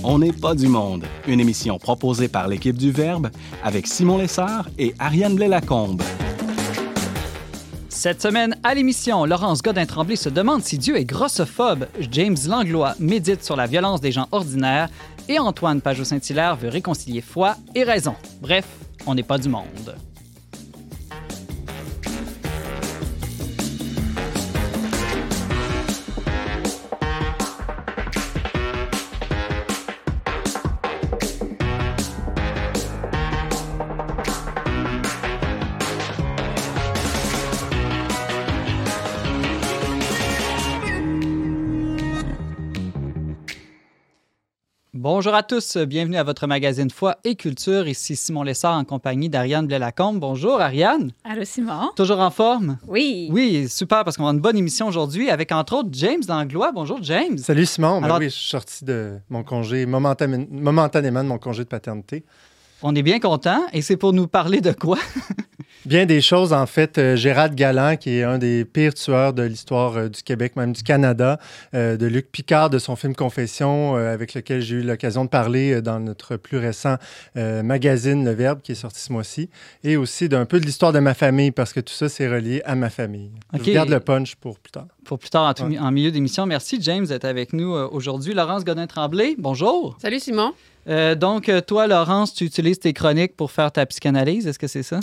On n'est pas du monde, une émission proposée par l'équipe du Verbe avec Simon Lessard et Ariane Blais-Lacombe. Cette semaine, à l'émission, Laurence Godin-Tremblay se demande si Dieu est grossophobe, James Langlois médite sur la violence des gens ordinaires et Antoine Pajot-Saint-Hilaire veut réconcilier foi et raison. Bref, on n'est pas du monde. Bonjour à tous, bienvenue à votre magazine Foi et Culture. Ici Simon Lessard en compagnie d'Ariane Blais-Lacombe. Bonjour Ariane. Allô Simon. Toujours en forme? Oui. Oui, super, parce qu'on a une bonne émission aujourd'hui avec entre autres James Langlois. Bonjour James. Salut Simon. Alors, oui, je suis sorti de mon congé, momentanément de mon congé de paternité. On est bien content et c'est pour nous parler de quoi? Bien des choses, en fait. Gérald Galland, qui est un des pires tueurs de l'histoire du Québec, même du Canada, de Luc Picard, de son film Confession, avec lequel j'ai eu l'occasion de parler dans notre plus récent magazine Le Verbe, qui est sorti ce mois-ci, et aussi d'un peu de l'histoire de ma famille, parce que tout ça, c'est relié à ma famille. Okay. Je garde le punch pour plus tard. Pour plus tard, en milieu d'émission. Merci, James, d'être avec nous aujourd'hui. Laurence Godin-Tremblay, bonjour. Salut, Simon. Donc, toi, Laurence, tu utilises tes chroniques pour faire ta psychanalyse. Est-ce que c'est ça?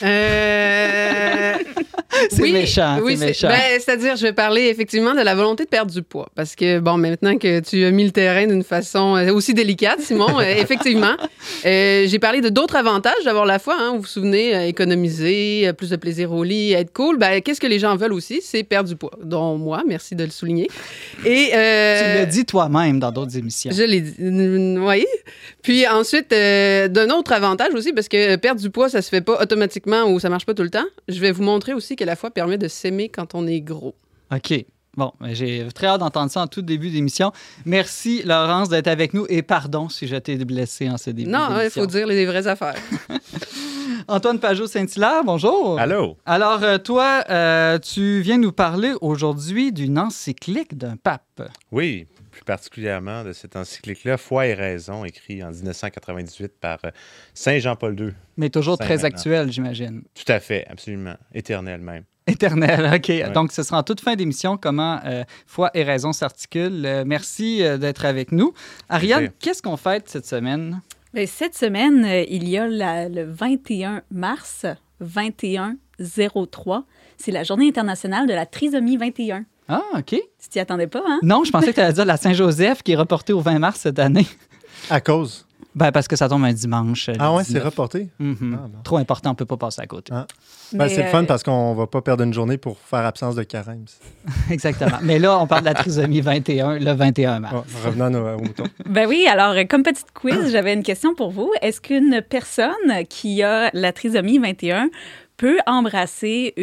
C'est oui, méchant, oui, c'est méchant. C'est-à-dire, je vais parler effectivement de la volonté de perdre du poids. Parce que, bon, maintenant que tu as mis le terrain d'une façon aussi délicate, Simon, effectivement, j'ai parlé de d'autres avantages d'avoir la foi. Hein, vous vous souvenez, économiser, plus de plaisir au lit, être cool. Qu'est-ce que les gens veulent aussi? C'est perdre du poids. Dont moi, merci de le souligner. Et, tu l'as dit toi-même dans d'autres émissions. Je l'ai dit, oui. Puis ensuite, d'un autre avantage aussi, parce que perdre du poids, ça se fait pas automatiquement ou ça marche pas tout le temps. Je vais vous montrer aussi que la foi permet de s'aimer quand on est gros. OK. Bon, j'ai très hâte d'entendre ça en tout début d'émission. Merci, Laurence, d'être avec nous et pardon si je t'ai blessé en ce début d'émission. Non, il faut dire les vraies affaires. Antoine Pajot-Saint-Hilaire, bonjour. Allô. Alors, toi, tu viens nous parler aujourd'hui d'une encyclique d'un pape. Oui, plus particulièrement de cette encyclique-là, Foi et raison, écrite en 1998 par Saint Jean-Paul II. Mais toujours très actuel, j'imagine. Tout à fait, absolument. Éternel même. Éternel, OK. Ouais. Donc, ce sera en toute fin d'émission comment Foi et raison s'articulent. Merci d'être avec nous. Ariane, qu'est-ce qu'on fête cette semaine? Bien, cette semaine, il y a le 21 mars, 21-03. C'est la Journée internationale de la trisomie 21. Ah, OK. Tu t'y attendais pas, hein? Non, je pensais que tu allais dire la Saint-Joseph qui est reportée au 20 mars cette année. À cause? Parce que ça tombe un dimanche. Ah ouais, c'est reporté? Mm-hmm. Ah, bon. Trop important, on ne peut pas passer à côté. Ah. C'est le fun parce qu'on ne va pas perdre une journée pour faire absence de carême. Exactement. Mais là, on parle de la trisomie 21, le 21 mars. Oh, revenons au mouton. Ben oui, alors, comme petite quiz, j'avais une question pour vous. Est-ce qu'une personne qui a la trisomie 21 peut embrasser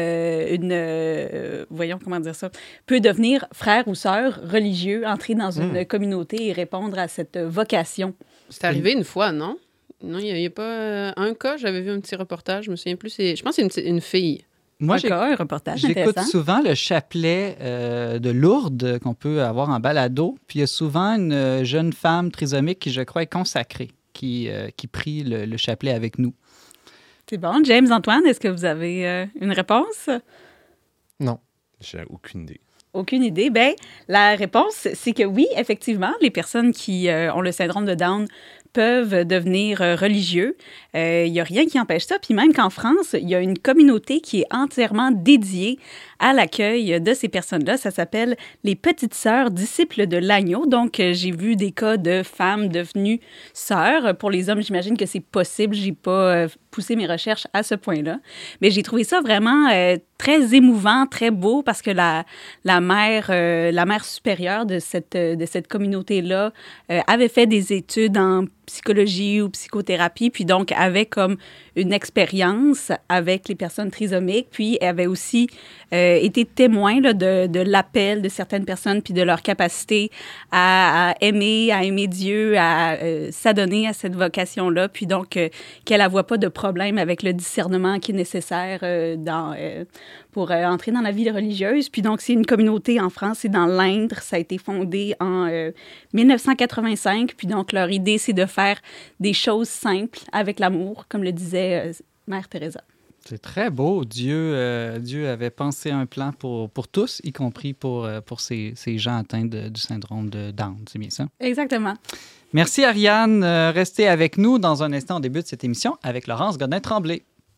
voyons comment dire ça, peut devenir frère ou sœur religieux, entrer dans une communauté et répondre à cette vocation? C'est arrivé une fois, non? Non, il n'y a pas un cas. J'avais vu un petit reportage, je me souviens plus. Je pense que c'est une fille. Moi, un reportage j'écoute souvent le chapelet de Lourdes qu'on peut avoir en balado. Puis il y a souvent une jeune femme trisomique qui, je crois, est consacrée, qui prie le chapelet avec nous. C'est bon. James, Antoine, est-ce que vous avez une réponse? Non. J'ai aucune idée. Aucune idée. Bien, la réponse, c'est que oui, effectivement, les personnes qui ont le syndrome de Down peuvent devenir religieux. Il n'y a rien qui empêche ça. Puis même qu'en France, il y a une communauté qui est entièrement dédiée à l'accueil de ces personnes-là. Ça s'appelle les Petites Sœurs disciples de l'agneau. Donc, j'ai vu des cas de femmes devenues sœurs. Pour les hommes, j'imagine que c'est possible. Je n'ai pas poussé mes recherches à ce point-là. Mais j'ai trouvé ça vraiment très émouvant, très beau, parce que la mère supérieure de cette communauté-là avait fait des études en psychologie ou psychothérapie, puis donc avait comme une expérience avec les personnes trisomiques, puis avait aussi été témoin là, de l'appel de certaines personnes, puis de leur capacité à aimer Dieu, à s'adonner à cette vocation-là, puis donc qu'elle ne voit pas de problème avec le discernement qui est nécessaire dans pour entrer dans la vie religieuse. Puis donc, c'est une communauté en France, c'est dans l'Indre. Ça a été fondé en 1985. Puis donc, leur idée, c'est de faire des choses simples avec l'amour, comme le disait Mère Teresa. C'est très beau. Dieu avait pensé un plan pour tous, y compris pour ces gens atteints du syndrome de Down. C'est bien ça? Exactement. Merci, Ariane. Restez avec nous. Dans un instant, on débute cette émission avec Laurence Godin-Tremblay.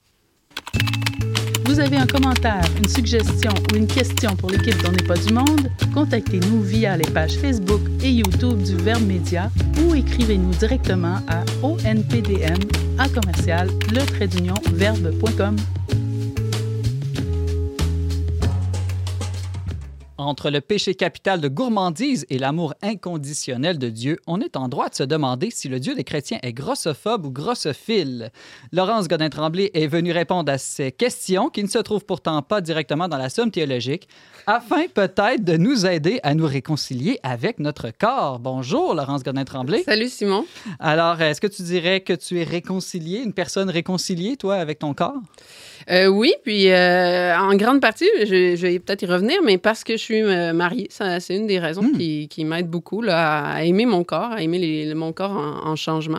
Vous avez un commentaire, une suggestion ou une question pour l'équipe d'On n'est pas du monde? Contactez-nous via les pages Facebook et YouTube du Verbe Média ou écrivez-nous directement à onpdm@le-verbe.com. Entre le péché capital de gourmandise et l'amour inconditionnel de Dieu, on est en droit de se demander si le Dieu des chrétiens est grossophobe ou grossophile. Laurence Godin-Tremblay est venue répondre à ces questions qui ne se trouvent pourtant pas directement dans la somme théologique, afin peut-être de nous aider à nous réconcilier avec notre corps. Bonjour, Laurence Godin-Tremblay. Salut, Simon. Alors, est-ce que tu dirais que tu es réconciliée, une personne réconciliée, toi, avec ton corps? Oui, puis en grande partie, je vais peut-être y revenir, mais parce que je suis mariée, c'est une des raisons qui m'aide beaucoup là, à aimer mon corps, à aimer mon corps en changement.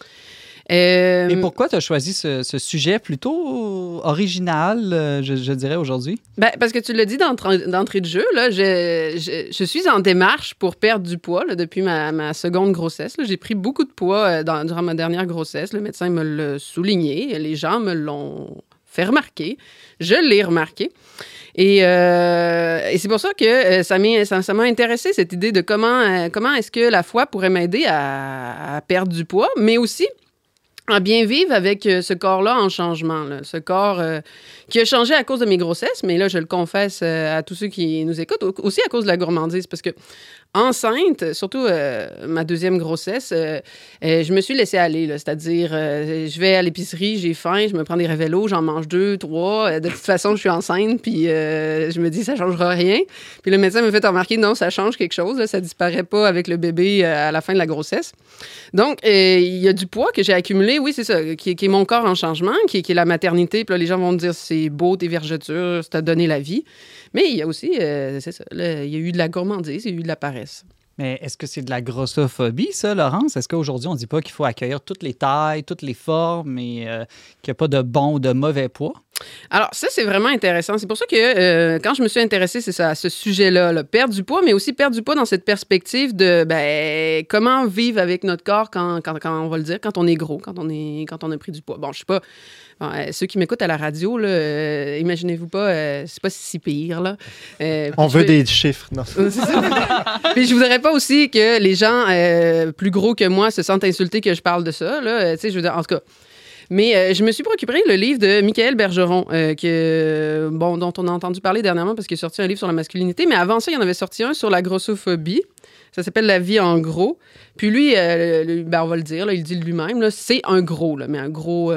Et pourquoi tu as choisi ce sujet plutôt original, je dirais, aujourd'hui? Ben, parce que tu l'as dit d'entrée de jeu, là, je suis en démarche pour perdre du poids là, depuis ma seconde grossesse. Là. J'ai pris beaucoup de poids durant ma dernière grossesse. Le médecin me l'a souligné. Les gens me l'ont fait remarquer. Je l'ai remarqué. Et c'est pour ça que ça m'a intéressé, cette idée de comment est-ce que la foi pourrait m'aider à perdre du poids, mais aussi à bien vivre avec ce corps-là en changement. Là. Ce corps qui a changé à cause de mes grossesses, mais là, je le confesse à tous ceux qui nous écoutent, aussi à cause de la gourmandise, parce que enceinte, surtout ma deuxième grossesse, je me suis laissée aller. Là, c'est-à-dire, je vais à l'épicerie, j'ai faim, je me prends des Révélos, j'en mange 2, 3. De toute façon, je suis enceinte, puis je me dis, ça ne changera rien. Puis le médecin m'a fait remarquer, non, ça change quelque chose. Là, ça ne disparaît pas avec le bébé à la fin de la grossesse. Donc, il y a du poids que j'ai accumulé, oui, c'est ça, qui est mon corps en changement, qui est la maternité. Puis là, les gens vont me dire, c'est beau, tes vergetures, ça t'a donné la vie. Mais il y a aussi, c'est ça, là, il y a eu de la gourmandise, il y a eu de la paresse. Mais est-ce que c'est de la grossophobie, ça, Laurence? Est-ce qu'aujourd'hui, on ne dit pas qu'il faut accueillir toutes les tailles, toutes les formes et qu'il n'y a pas de bon ou de mauvais poids? Alors, ça, c'est vraiment intéressant. C'est pour ça que quand je me suis intéressée, c'est ça, à ce sujet-là, là, perdre du poids, mais aussi perdre du poids dans cette perspective de comment vivre avec notre corps quand on va le dire, quand on est gros, quand on a pris du poids. Bon, je sais pas. Bon, ceux qui m'écoutent à la radio, là, imaginez-vous pas, c'est pas si pire. Là. On veut des chiffres. Non. C'est ça. Puis je voudrais pas aussi que les gens plus gros que moi se sentent insultés que je parle de ça. Là. Je veux dire, en tout cas. Mais je me suis procuré le livre de Michael Bergeron, dont on a entendu parler dernièrement parce qu'il a sorti un livre sur la masculinité. Mais avant ça, il en avait sorti un sur la grossophobie. Ça s'appelle La vie en gros. Puis lui, on va le dire, là, il dit lui-même, là, c'est un gros, là, mais un gros,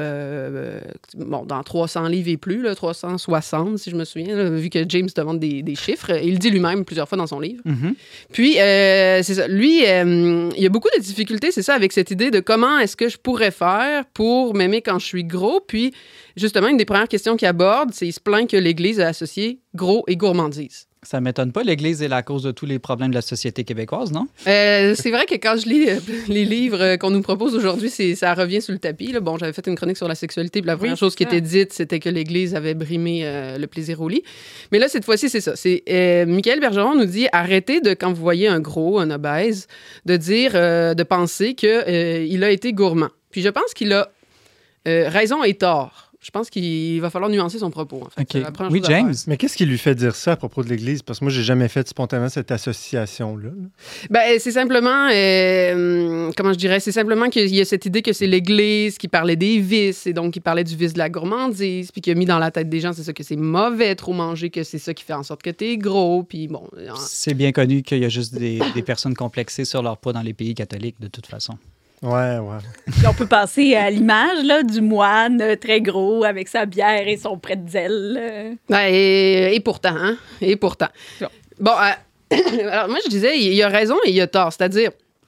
dans 300 livres et plus, là, 360 si je me souviens, là, vu que James demande des chiffres. Il le dit lui-même plusieurs fois dans son livre. Mm-hmm. Puis, c'est ça. Lui, il y a beaucoup de difficultés, c'est ça, avec cette idée de comment est-ce que je pourrais faire pour m'aimer quand je suis gros. Puis, justement, une des premières questions qu'il aborde, c'est il se plaint que l'Église a associé gros et gourmandise. Ça ne m'étonne pas, l'Église est la cause de tous les problèmes de la société québécoise, non? C'est vrai que quand je lis les livres qu'on nous propose aujourd'hui, ça revient sur le tapis. Là. Bon, j'avais fait une chronique sur la sexualité, puis la première chose qui était dite, c'était que l'Église avait brimé le plaisir au lit. Mais là, cette fois-ci, c'est ça. Michael Bergeron nous dit, arrêtez de, quand vous voyez un gros, un obèse, de dire, de penser qu'il a été gourmand. Puis je pense qu'il a raison et tort. Je pense qu'il va falloir nuancer son propos. En fait. Okay. Oui, James. Mais qu'est-ce qui lui fait dire ça à propos de l'Église? Parce que moi, j'ai jamais fait spontanément cette association-là. Ben, c'est simplement, comment je dirais, c'est simplement qu'il y a cette idée que c'est l'Église qui parlait des vices, et donc qui parlait du vice de la gourmandise, puis qui a mis dans la tête des gens, c'est ça, que c'est mauvais trop manger, que c'est ça qui fait en sorte que t'es gros, puis bon. C'est bien connu qu'il y a juste des personnes complexées sur leur poids dans les pays catholiques, de toute façon. Ouais. Puis on peut passer à l'image là, du moine très gros avec sa bière et son pretzel. Et pourtant, hein? Et pourtant. Bon, alors moi, je disais, il y a raison et il y a tort. C'est-à-dire,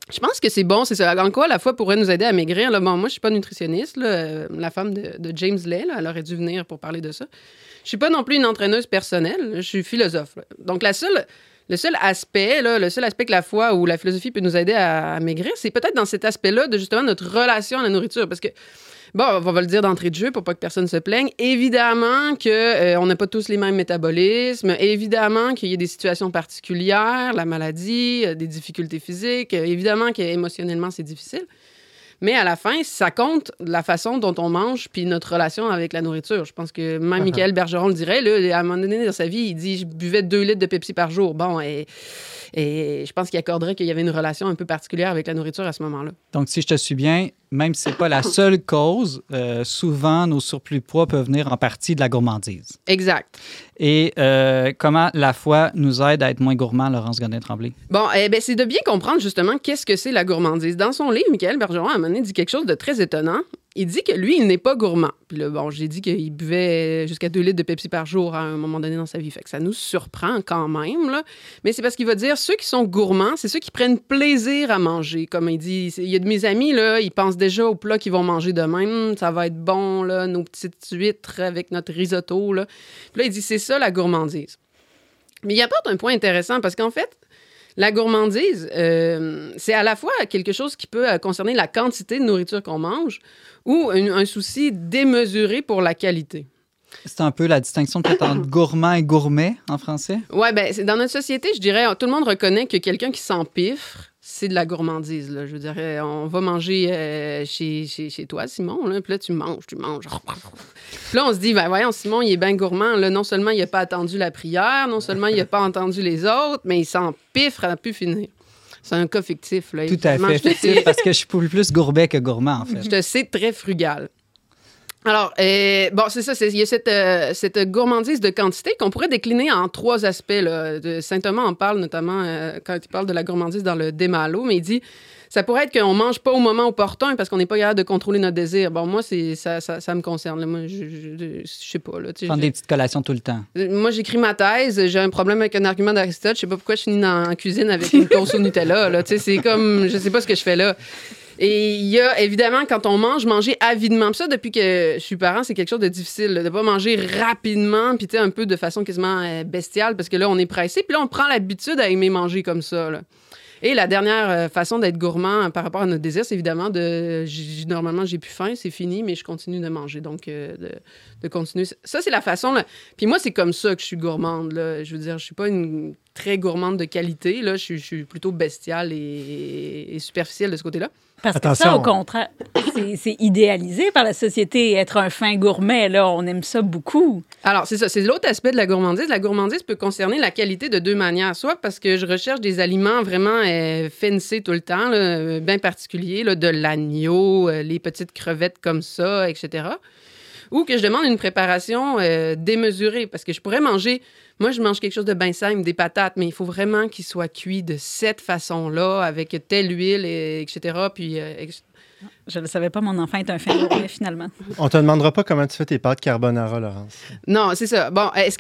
Je pense que c'est bon, c'est ça. En quoi, la foi pourrait nous aider à maigrir? Là, bon, moi, je suis pas nutritionniste. Là. La femme de James Lay, là, elle aurait dû venir pour parler de ça. Je suis pas non plus une entraîneuse personnelle. Je suis philosophe. Là. Donc, le seul aspect que la foi ou la philosophie peut nous aider à maigrir, c'est peut-être dans cet aspect-là de justement notre relation à la nourriture. Parce que, bon, on va le dire d'entrée de jeu pour pas que personne se plaigne. Évidemment qu'on n'a pas tous les mêmes métabolismes. Évidemment qu'il y a des situations particulières, la maladie, des difficultés physiques. Évidemment qu'émotionnellement, c'est difficile. Mais à la fin, ça compte la façon dont on mange puis notre relation avec la nourriture. Je pense que même Michael Bergeron le dirait. Là, à un moment donné dans sa vie, il dit « Je buvais 2 litres de Pepsi par jour. » Bon, et je pense qu'il accorderait qu'il y avait une relation un peu particulière avec la nourriture à ce moment-là. Donc, si je te suis bien, même si ce n'est pas la seule cause, souvent, nos surplus de poids peuvent venir en partie de la gourmandise. Exact. Et comment la foi nous aide à être moins gourmand, Laurence Godin-Tremblay? Bon, c'est de bien comprendre justement qu'est-ce que c'est la gourmandise. Dans son livre, Michael Bergeron, à un moment donné, dit quelque chose de très étonnant. Il dit que lui, il n'est pas gourmand. Puis là, bon, j'ai dit qu'il buvait jusqu'à 2 litres de Pepsi par jour à un moment donné dans sa vie. Fait que ça nous surprend quand même, là. Mais c'est parce qu'il va dire, ceux qui sont gourmands, c'est ceux qui prennent plaisir à manger. Comme il dit, il y a de mes amis, là, ils pensent déjà au plat qu'ils vont manger demain. Ça va être bon, là, nos petites huîtres avec notre risotto, là. Puis là, il dit, c'est ça la gourmandise. Mais il apporte un point intéressant parce qu'en fait, la gourmandise, c'est à la fois quelque chose qui peut concerner la quantité de nourriture qu'on mange ou un souci démesuré pour la qualité. C'est un peu la distinction peut-être entre gourmand et gourmet en français? Oui, bien, dans notre société, je dirais, tout le monde reconnaît que quelqu'un qui s'empiffre, c'est de la gourmandise. Là. Je dirais, on va manger chez toi, Simon, là, puis là, tu manges. Puis là, on se dit, ben voyons, Simon, il est bien gourmand. Là, non seulement il n'a pas attendu la prière, non seulement il n'a pas entendu les autres, mais il s'empiffre à pu finir. C'est un cas fictif. Là, tout à fait fictif, parce que je suis plus gourmet que gourmand, en fait. Je te sais très frugal. Alors, bon, c'est ça. Il y a cette gourmandise de quantité qu'on pourrait décliner en 3 aspects. Là. Saint Thomas en parle notamment quand il parle de la gourmandise dans le De Malo, mais il dit ça pourrait être qu'on mange pas au moment opportun parce qu'on n'est pas capable de contrôler notre désir. Bon, moi, ça me concerne. Là. Moi, je sais pas. Là, prendre des petites collations tout le temps. Moi, j'écris ma thèse. J'ai un problème avec un argument d'Aristote. Je sais pas pourquoi je finis en cuisine avec une toast au Nutella. Là. C'est comme, je sais pas ce que je fais là. Et il y a, évidemment, quand on manger avidement. Puis ça, depuis que je suis parent, c'est quelque chose de difficile, là, de pas manger rapidement, puis un peu de façon quasiment bestiale, parce que là, on est pressé. Puis là, on prend l'habitude à aimer manger comme ça, là. Et la dernière façon d'être gourmand par rapport à notre désir, c'est évidemment normalement, j'ai plus faim, c'est fini, mais je continue de manger. Donc, de continuer. Ça, c'est la façon, là. Puis moi, c'est comme ça que je suis gourmande, là. Je veux dire, je suis pas une très gourmande de qualité, là. Je suis plutôt bestiale et superficielle de ce côté-là. Parce que ça, au contraire, c'est idéalisé par la société, être un fin gourmet, là, on aime ça beaucoup. Alors, c'est ça, c'est l'autre aspect de la gourmandise. La gourmandise peut concerner la qualité de 2 manières. Soit parce que je recherche des aliments vraiment fancy tout le temps, là, bien particuliers, là, de l'agneau, les petites crevettes comme ça, etc. Ou que je demande une préparation démesurée, parce que je pourrais manger... Moi, je mange quelque chose de bien simple, des patates, mais il faut vraiment qu'il soit cuit de cette façon-là, avec telle huile, etc. Puis, je ne le savais pas, mon enfant est un fin gourmet, finalement. On te demandera pas comment tu fais tes pâtes carbonara, Laurence. Non, c'est ça. Bon, est-ce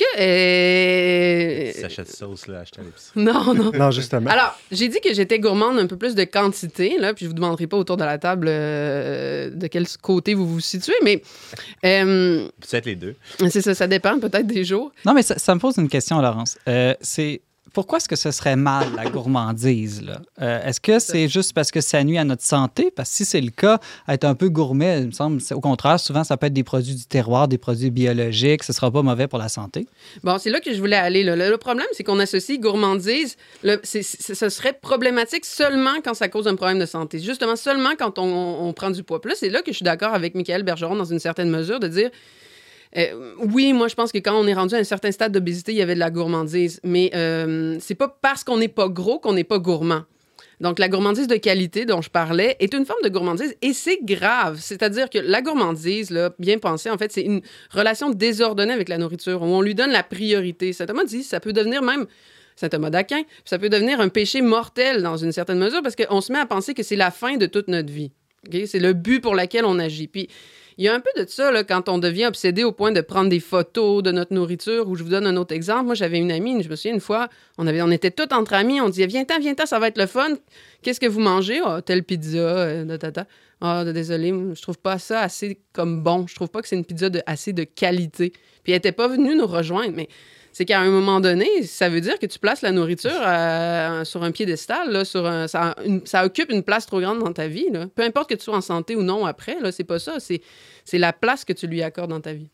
que... Sachet de sauce, là, acheté à l'épicerie. Non. Non, justement. Alors, j'ai dit que j'étais gourmande un peu plus de quantité, là, puis je vous demanderai pas autour de la table de quel côté vous vous situez, mais... Peut-être les deux. C'est ça, ça dépend peut-être des jours. Non, mais ça me pose une question, Laurence. Pourquoi est-ce que ce serait mal, la gourmandise, là? Est-ce que c'est juste parce que ça nuit à notre santé? Parce que si c'est le cas, être un peu gourmet, il me semble, au contraire, souvent, ça peut être des produits du terroir, des produits biologiques, ce ne sera pas mauvais pour la santé. Bon, c'est là que je voulais aller. Là. Le problème, c'est qu'on associe gourmandise, ce serait problématique seulement quand ça cause un problème de santé. Justement, seulement quand on prend du poids. Puis là, c'est là que je suis d'accord avec Michael Bergeron, dans une certaine mesure, de dire... oui, moi, je pense que quand on est rendu à un certain stade d'obésité, il y avait de la gourmandise. Mais c'est pas parce qu'on n'est pas gros qu'on n'est pas gourmand. Donc, la gourmandise de qualité dont je parlais est une forme de gourmandise et c'est grave. C'est-à-dire que la gourmandise, là, bien pensée, en fait, c'est une relation désordonnée avec la nourriture où on lui donne la priorité. Saint Thomas dit ça peut devenir même... Saint Thomas d'Aquin, ça peut devenir un péché mortel dans une certaine mesure parce qu'on se met à penser que c'est la fin de toute notre vie. Okay? C'est le but pour lequel on agit. Puis, il y a un peu de ça là, quand on devient obsédé au point de prendre des photos de notre nourriture. Ou je vous donne un autre exemple. Moi, j'avais une amie, je me souviens une fois, on était tous entre amis, on disait viens-t'en, ça va être le fun. Qu'est-ce que vous mangez? Oh, telle pizza, désolé, je trouve pas ça assez comme bon. Je trouve pas que c'est une pizza assez de qualité. Puis elle était pas venue nous rejoindre, mais c'est qu'à un moment donné, ça veut dire que tu places la nourriture sur un piédestal, là, ça occupe une place trop grande dans ta vie. Là. Peu importe que tu sois en santé ou non après, là, c'est pas ça. C'est la place que tu lui accordes dans ta vie.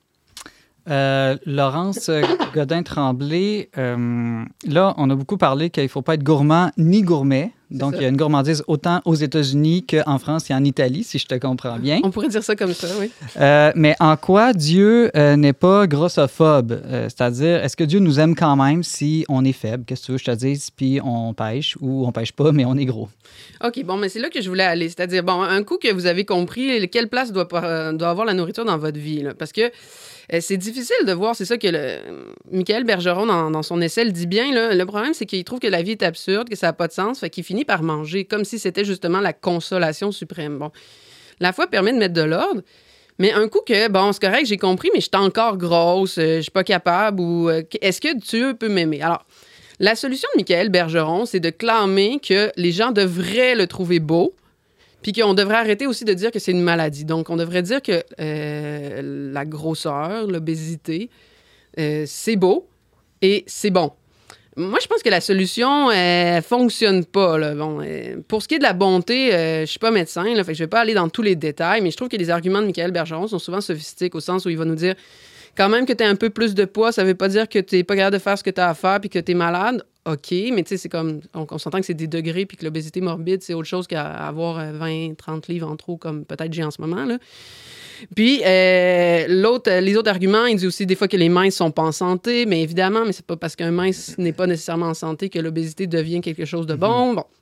Laurence Godin-Tremblay, là, on a beaucoup parlé qu'il ne faut pas être gourmand ni gourmet. Donc, il y a une gourmandise autant aux États-Unis qu'en France et en Italie, si je te comprends bien. On pourrait dire ça comme ça, oui. Mais en quoi Dieu n'est pas grossophobe? C'est-à-dire, est-ce que Dieu nous aime quand même si on est faible? Qu'est-ce que tu veux que je te dise? Puis on pêche ou on pêche pas, mais on est gros. OK, bon, mais c'est là que je voulais aller. C'est-à-dire, bon, un coup que vous avez compris quelle place doit avoir la nourriture dans votre vie, là, parce que c'est difficile de voir, c'est ça que Michael Bergeron, dans son essai, le dit bien. Là, le problème, c'est qu'il trouve que la vie est absurde, que ça n'a pas de sens, fait qu'il finit par manger, comme si c'était justement la consolation suprême. Bon, la foi permet de mettre de l'ordre, mais un coup que, bon, c'est correct, j'ai compris, mais je suis encore grosse, je suis pas capable, ou est-ce que Dieu peut m'aimer? Alors, la solution de Michael Bergeron, c'est de clamer que les gens devraient le trouver beau, puis qu'on devrait arrêter aussi de dire que c'est une maladie. Donc, on devrait dire que la grosseur, l'obésité, c'est beau et c'est bon. Moi, je pense que la solution ne fonctionne pas. Là. Bon, pour ce qui est de la bonté, je suis pas médecin, là, fait que je vais pas aller dans tous les détails, mais je trouve que les arguments de Michael Bergeron sont souvent sophistiques au sens où il va nous dire quand même que tu as un peu plus de poids, ça veut pas dire que tu n'es pas capable de faire ce que tu as à faire puis que tu es malade. OK, mais tu sais, c'est comme... On s'entend que c'est des degrés puis que l'obésité morbide, c'est autre chose qu'avoir 20, 30 livres en trop, comme peut-être j'ai en ce moment, là. Puis, les autres arguments, il dit aussi des fois que les minces sont pas en santé, mais évidemment, mais c'est pas parce qu'un mince n'est pas nécessairement en santé que l'obésité devient quelque chose de bon. Bon.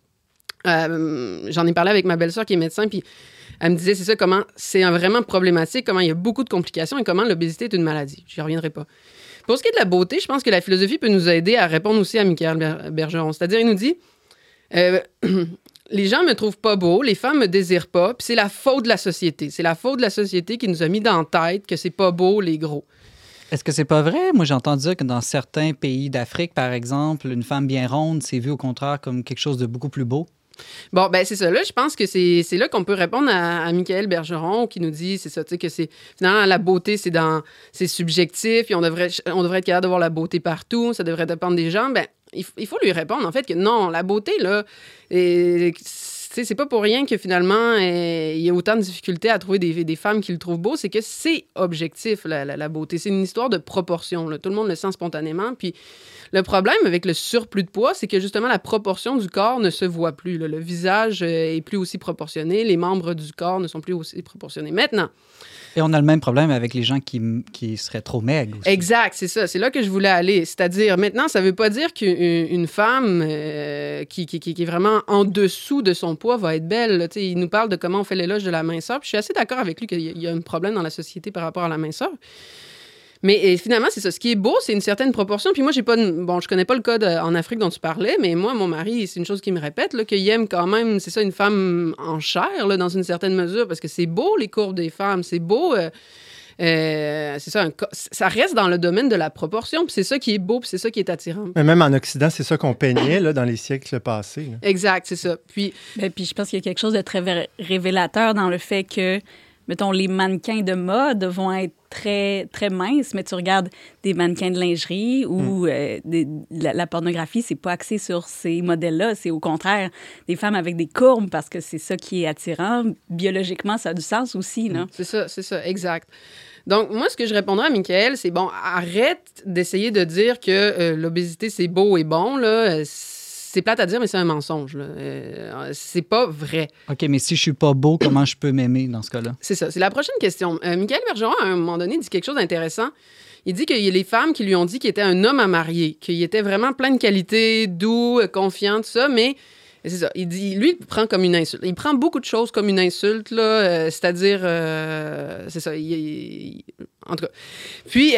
J'en ai parlé avec ma belle-sœur qui est médecin, puis elle me disait, c'est ça, comment c'est vraiment problématique, comment il y a beaucoup de complications et comment l'obésité est une maladie. J'y reviendrai pas. Pour ce qui est de la beauté, je pense que la philosophie peut nous aider à répondre aussi à Michael Bergeron. C'est-à-dire, il nous dit, les gens me trouvent pas beau, les femmes me désirent pas, puis c'est la faute de la société. C'est la faute de la société qui nous a mis dans la tête que c'est pas beau, les gros. Est-ce que c'est pas vrai? Moi, j'ai entendu dire que dans certains pays d'Afrique, par exemple, une femme bien ronde, c'est vu au contraire comme quelque chose de beaucoup plus beau. Bon, ben c'est ça. Là, je pense que c'est là qu'on peut répondre à Michael Bergeron qui nous dit, c'est ça, tu sais, que c'est finalement la beauté, c'est subjectif, puis on devrait être capable de voir la beauté partout, ça devrait dépendre des gens. Ben, il faut lui répondre, en fait, que non, la beauté, là, c'est pas pour rien que finalement, il y a autant de difficultés à trouver des femmes qui le trouvent beau, c'est que c'est objectif, la beauté. C'est une histoire de proportion, là. Tout le monde le sent spontanément, puis le problème avec le surplus de poids, c'est que justement, la proportion du corps ne se voit plus. Là. Le visage est plus aussi proportionné. Les membres du corps ne sont plus aussi proportionnés. Maintenant... Et on a le même problème avec les gens qui seraient trop maigres aussi. Exact, c'est ça. C'est là que je voulais aller. C'est-à-dire, maintenant, ça ne veut pas dire qu'une femme qui est vraiment en dessous de son poids va être belle. Il nous parle de comment on fait l'éloge de la minceur. Puis je suis assez d'accord avec lui qu'il y a un problème dans la société par rapport à la minceur. Mais finalement, c'est ça. Ce qui est beau, c'est une certaine proportion. Puis moi, je connais pas le cas en Afrique dont tu parlais, mais moi, mon mari, c'est une chose qu'il me répète, là, qu'il aime quand même, c'est ça, une femme en chair, là, dans une certaine mesure, parce que c'est beau, les courbes des femmes. C'est beau. C'est ça, ça reste dans le domaine de la proportion. Puis c'est ça qui est beau, puis c'est ça qui est attirant. Mais même en Occident, c'est ça qu'on peignait là, dans les siècles passés. Là. Exact, c'est ça. Puis je pense qu'il y a quelque chose de très révélateur dans le fait que, mettons, les mannequins de mode vont être très, très minces, mais tu regardes des mannequins de lingerie ou la pornographie, c'est pas axé sur ces modèles-là. C'est au contraire des femmes avec des courbes parce que c'est ça qui est attirant. Biologiquement, ça a du sens aussi, là. C'est ça, exact. Donc, moi, ce que je répondrais à Michael, c'est, bon, arrête d'essayer de dire que l'obésité, c'est beau et bon, là. C'est plate à dire, mais c'est un mensonge. Là. C'est pas vrai. OK, mais si je suis pas beau, comment je peux m'aimer dans ce cas-là? C'est ça. C'est la prochaine question. Michael Bergeron, à un moment donné, dit quelque chose d'intéressant. Il dit qu'il y a les femmes qui lui ont dit qu'il était un homme à marier, qu'il était vraiment plein de qualités, doux, confiant, tout ça, mais c'est ça. Il dit, lui, il prend comme une insulte. Il prend beaucoup de choses comme une insulte, là, c'est-à-dire... c'est ça. En tout cas. Puis...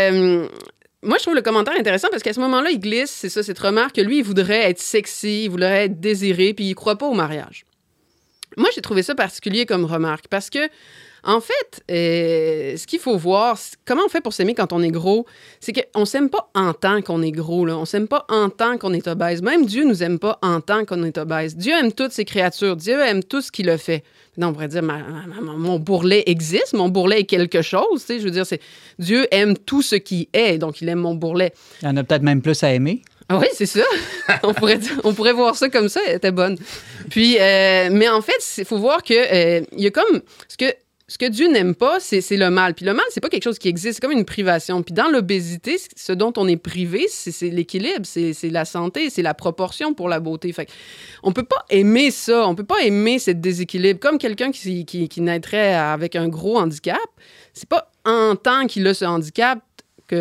moi, je trouve le commentaire intéressant parce qu'à ce moment-là, il glisse, c'est ça, cette remarque que lui, il voudrait être sexy, il voudrait être désiré, puis il croit pas au mariage. Moi, j'ai trouvé ça particulier comme remarque parce que, en fait, ce qu'il faut voir, comment on fait pour s'aimer quand on est gros, c'est qu'on s'aime pas en tant qu'on est gros, là. On s'aime pas en tant qu'on est obèse. Même Dieu nous aime pas en tant qu'on est obèse. Dieu aime toutes ses créatures. Dieu aime tout ce qu'il a fait. Non, on pourrait dire, mon bourrelet existe, mon bourrelet est quelque chose, tu sais. Je veux dire, Dieu aime tout ce qui est, donc il aime mon bourrelet. Il y en a peut-être même plus à aimer. Ah oui, c'est ça. on pourrait voir ça comme ça, elle était bonne. Puis, mais en fait, il faut voir que il y a comme ce que Dieu n'aime pas, c'est le mal. Puis le mal, c'est pas quelque chose qui existe, c'est comme une privation. Puis dans l'obésité, ce dont on est privé, c'est l'équilibre, c'est la santé, c'est la proportion pour la beauté. Fait on peut pas aimer ça, on peut pas aimer ce déséquilibre. Comme quelqu'un qui naîtrait avec un gros handicap, c'est pas en tant qu'il a ce handicap qu'il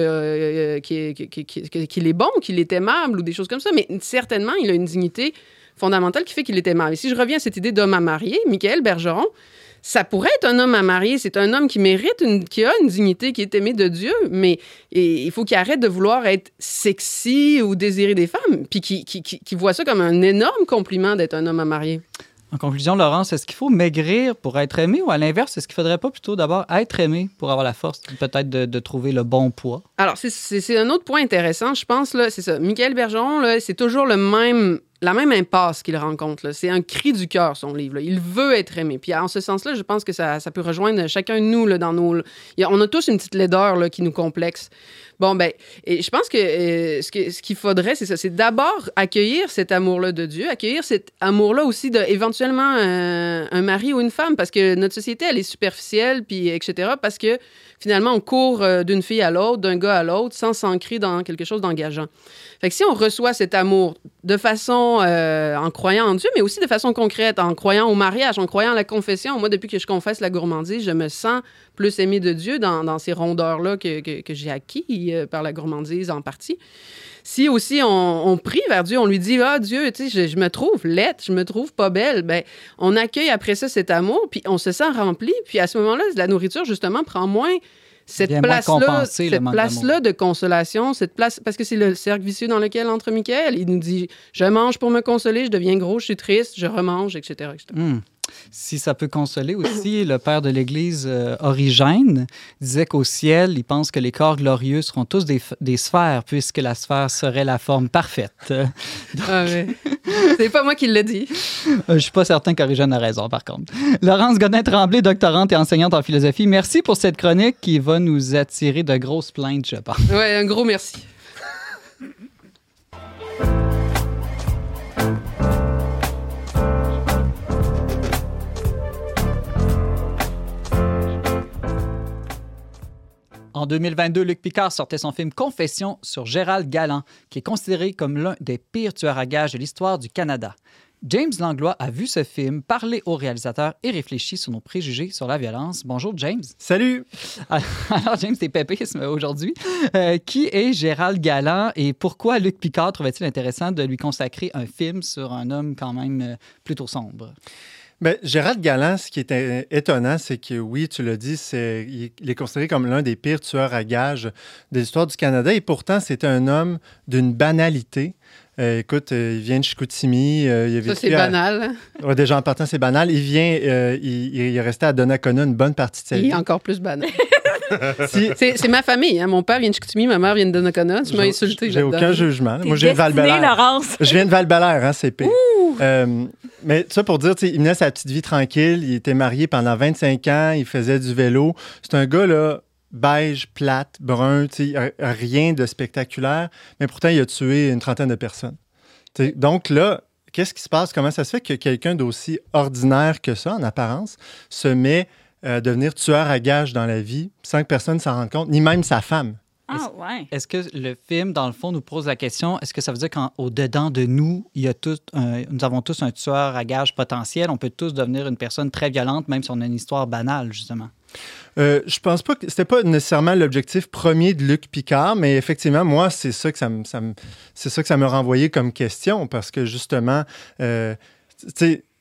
est bon, qu'il est aimable ou des choses comme ça, mais certainement, il a une dignité fondamentale qui fait qu'il est aimable. Et si je reviens à cette idée d'homme à marier, Michaël Bergeron, ça pourrait être un homme à marier. C'est un homme qui mérite, qui a une dignité, qui est aimé de Dieu, mais il faut qu'il arrête de vouloir être sexy ou désirer des femmes, puis qui voit ça comme un énorme compliment d'être un homme à marier. En conclusion, Laurence, est-ce qu'il faut maigrir pour être aimé ou à l'inverse, est-ce qu'il ne faudrait pas plutôt d'abord être aimé pour avoir la force peut-être de trouver le bon poids? Alors, c'est un autre point intéressant, je pense, là, c'est ça. Michaël Bergeron, là, c'est toujours la même impasse qu'il rencontre. Là. C'est un cri du cœur, son livre. Là. Il veut être aimé. Puis en ce sens-là, je pense que ça peut rejoindre chacun de nous là, dans nos... On a tous une petite laideur là, qui nous complexe. Bon, ben, et je pense que ce qu'il faudrait, c'est ça, c'est d'abord accueillir cet amour-là de Dieu, accueillir cet amour-là aussi éventuellement un mari ou une femme, parce que notre société, elle est superficielle, puis etc., parce que finalement, on court d'une fille à l'autre, d'un gars à l'autre, sans s'ancrer dans quelque chose d'engageant. Fait que si on reçoit cet amour de façon en croyant en Dieu, mais aussi de façon concrète, en croyant au mariage, en croyant à la confession. Moi, depuis que je confesse la gourmandise, je me sens plus aimée de Dieu dans ces rondeurs-là que j'ai acquis par la gourmandise en partie. Si aussi on prie vers Dieu, on lui dit « Ah, Dieu, tu sais, je me trouve laide, je me trouve pas belle », ben on accueille après ça cet amour, puis on se sent rempli. Puis à ce moment-là, la nourriture, justement, prend moins cette place-là de consolation, cette place, parce que c'est le cercle vicieux dans lequel entre Michaël. Il nous dit « Je mange pour me consoler, je deviens gros, je suis triste, je remange, etc. etc. » Si ça peut consoler aussi, le père de l'Église, Origène, disait qu'au ciel, il pense que les corps glorieux seront tous des sphères, puisque la sphère serait la forme parfaite. Ah ouais. C'est pas moi qui l'ai dit. Je suis pas certain qu'Origène a raison, par contre. Laurence Godin-Tremblay, doctorante et enseignante en philosophie, merci pour cette chronique qui va nous attirer de grosses plaintes, je pense. Oui, un gros merci. En 2022, Luc Picard sortait son film Confession sur Gérald Galland, qui est considéré comme l'un des pires tueurs à gages de l'histoire du Canada. James Langlois a vu ce film, parlé au réalisateur et réfléchi sur nos préjugés sur la violence. Bonjour, James. Salut! Alors, James, t'es pépisme aujourd'hui. Qui est Gérald Galland et pourquoi Luc Picard trouvait-il intéressant de lui consacrer un film sur un homme quand même plutôt sombre? Bien, Gérald Galland, ce qui est étonnant, c'est que, oui, tu l'as dit, il est considéré comme l'un des pires tueurs à gages de l'histoire du Canada. Et pourtant, c'était un homme d'une banalité. Écoute, il vient de Chicoutimi. Ça, c'est banal. Ouais, déjà, en partant, c'est banal. Il vient, il est resté à Donnacona une bonne partie de sa vie. Il est encore plus banal. C'est ma famille. Hein. Mon père vient de Chicoutimi, ma mère vient de Donnacona. Tu m'as insulté. J'ai aucun jugement. Moi, je viens de Val-Bélair. Laurence. Je viens de Val-Bélair, hein, c'est pire. Mais ça pour dire, il menait sa petite vie tranquille. Il était marié pendant 25 ans. Il faisait du vélo. C'est un gars, là, beige, plate, brun, rien de spectaculaire. Mais pourtant, il a tué une trentaine de personnes. Donc là, qu'est-ce qui se passe? Comment ça se fait que quelqu'un d'aussi ordinaire que ça, en apparence, se met à devenir tueur à gages dans la vie sans que personne s'en rende compte, ni même sa femme? Ah, ouais. Est-ce que le film, dans le fond, nous pose la question, est-ce que ça veut dire qu'au-dedans de nous, il y a nous avons tous un tueur à gages potentiel? On peut tous devenir une personne très violente, même si on a une histoire banale, justement. Je pense pas que c'était pas nécessairement l'objectif premier de Luc Picard, mais effectivement, moi, c'est ça que ça me renvoyait comme question, parce que justement, tu sais,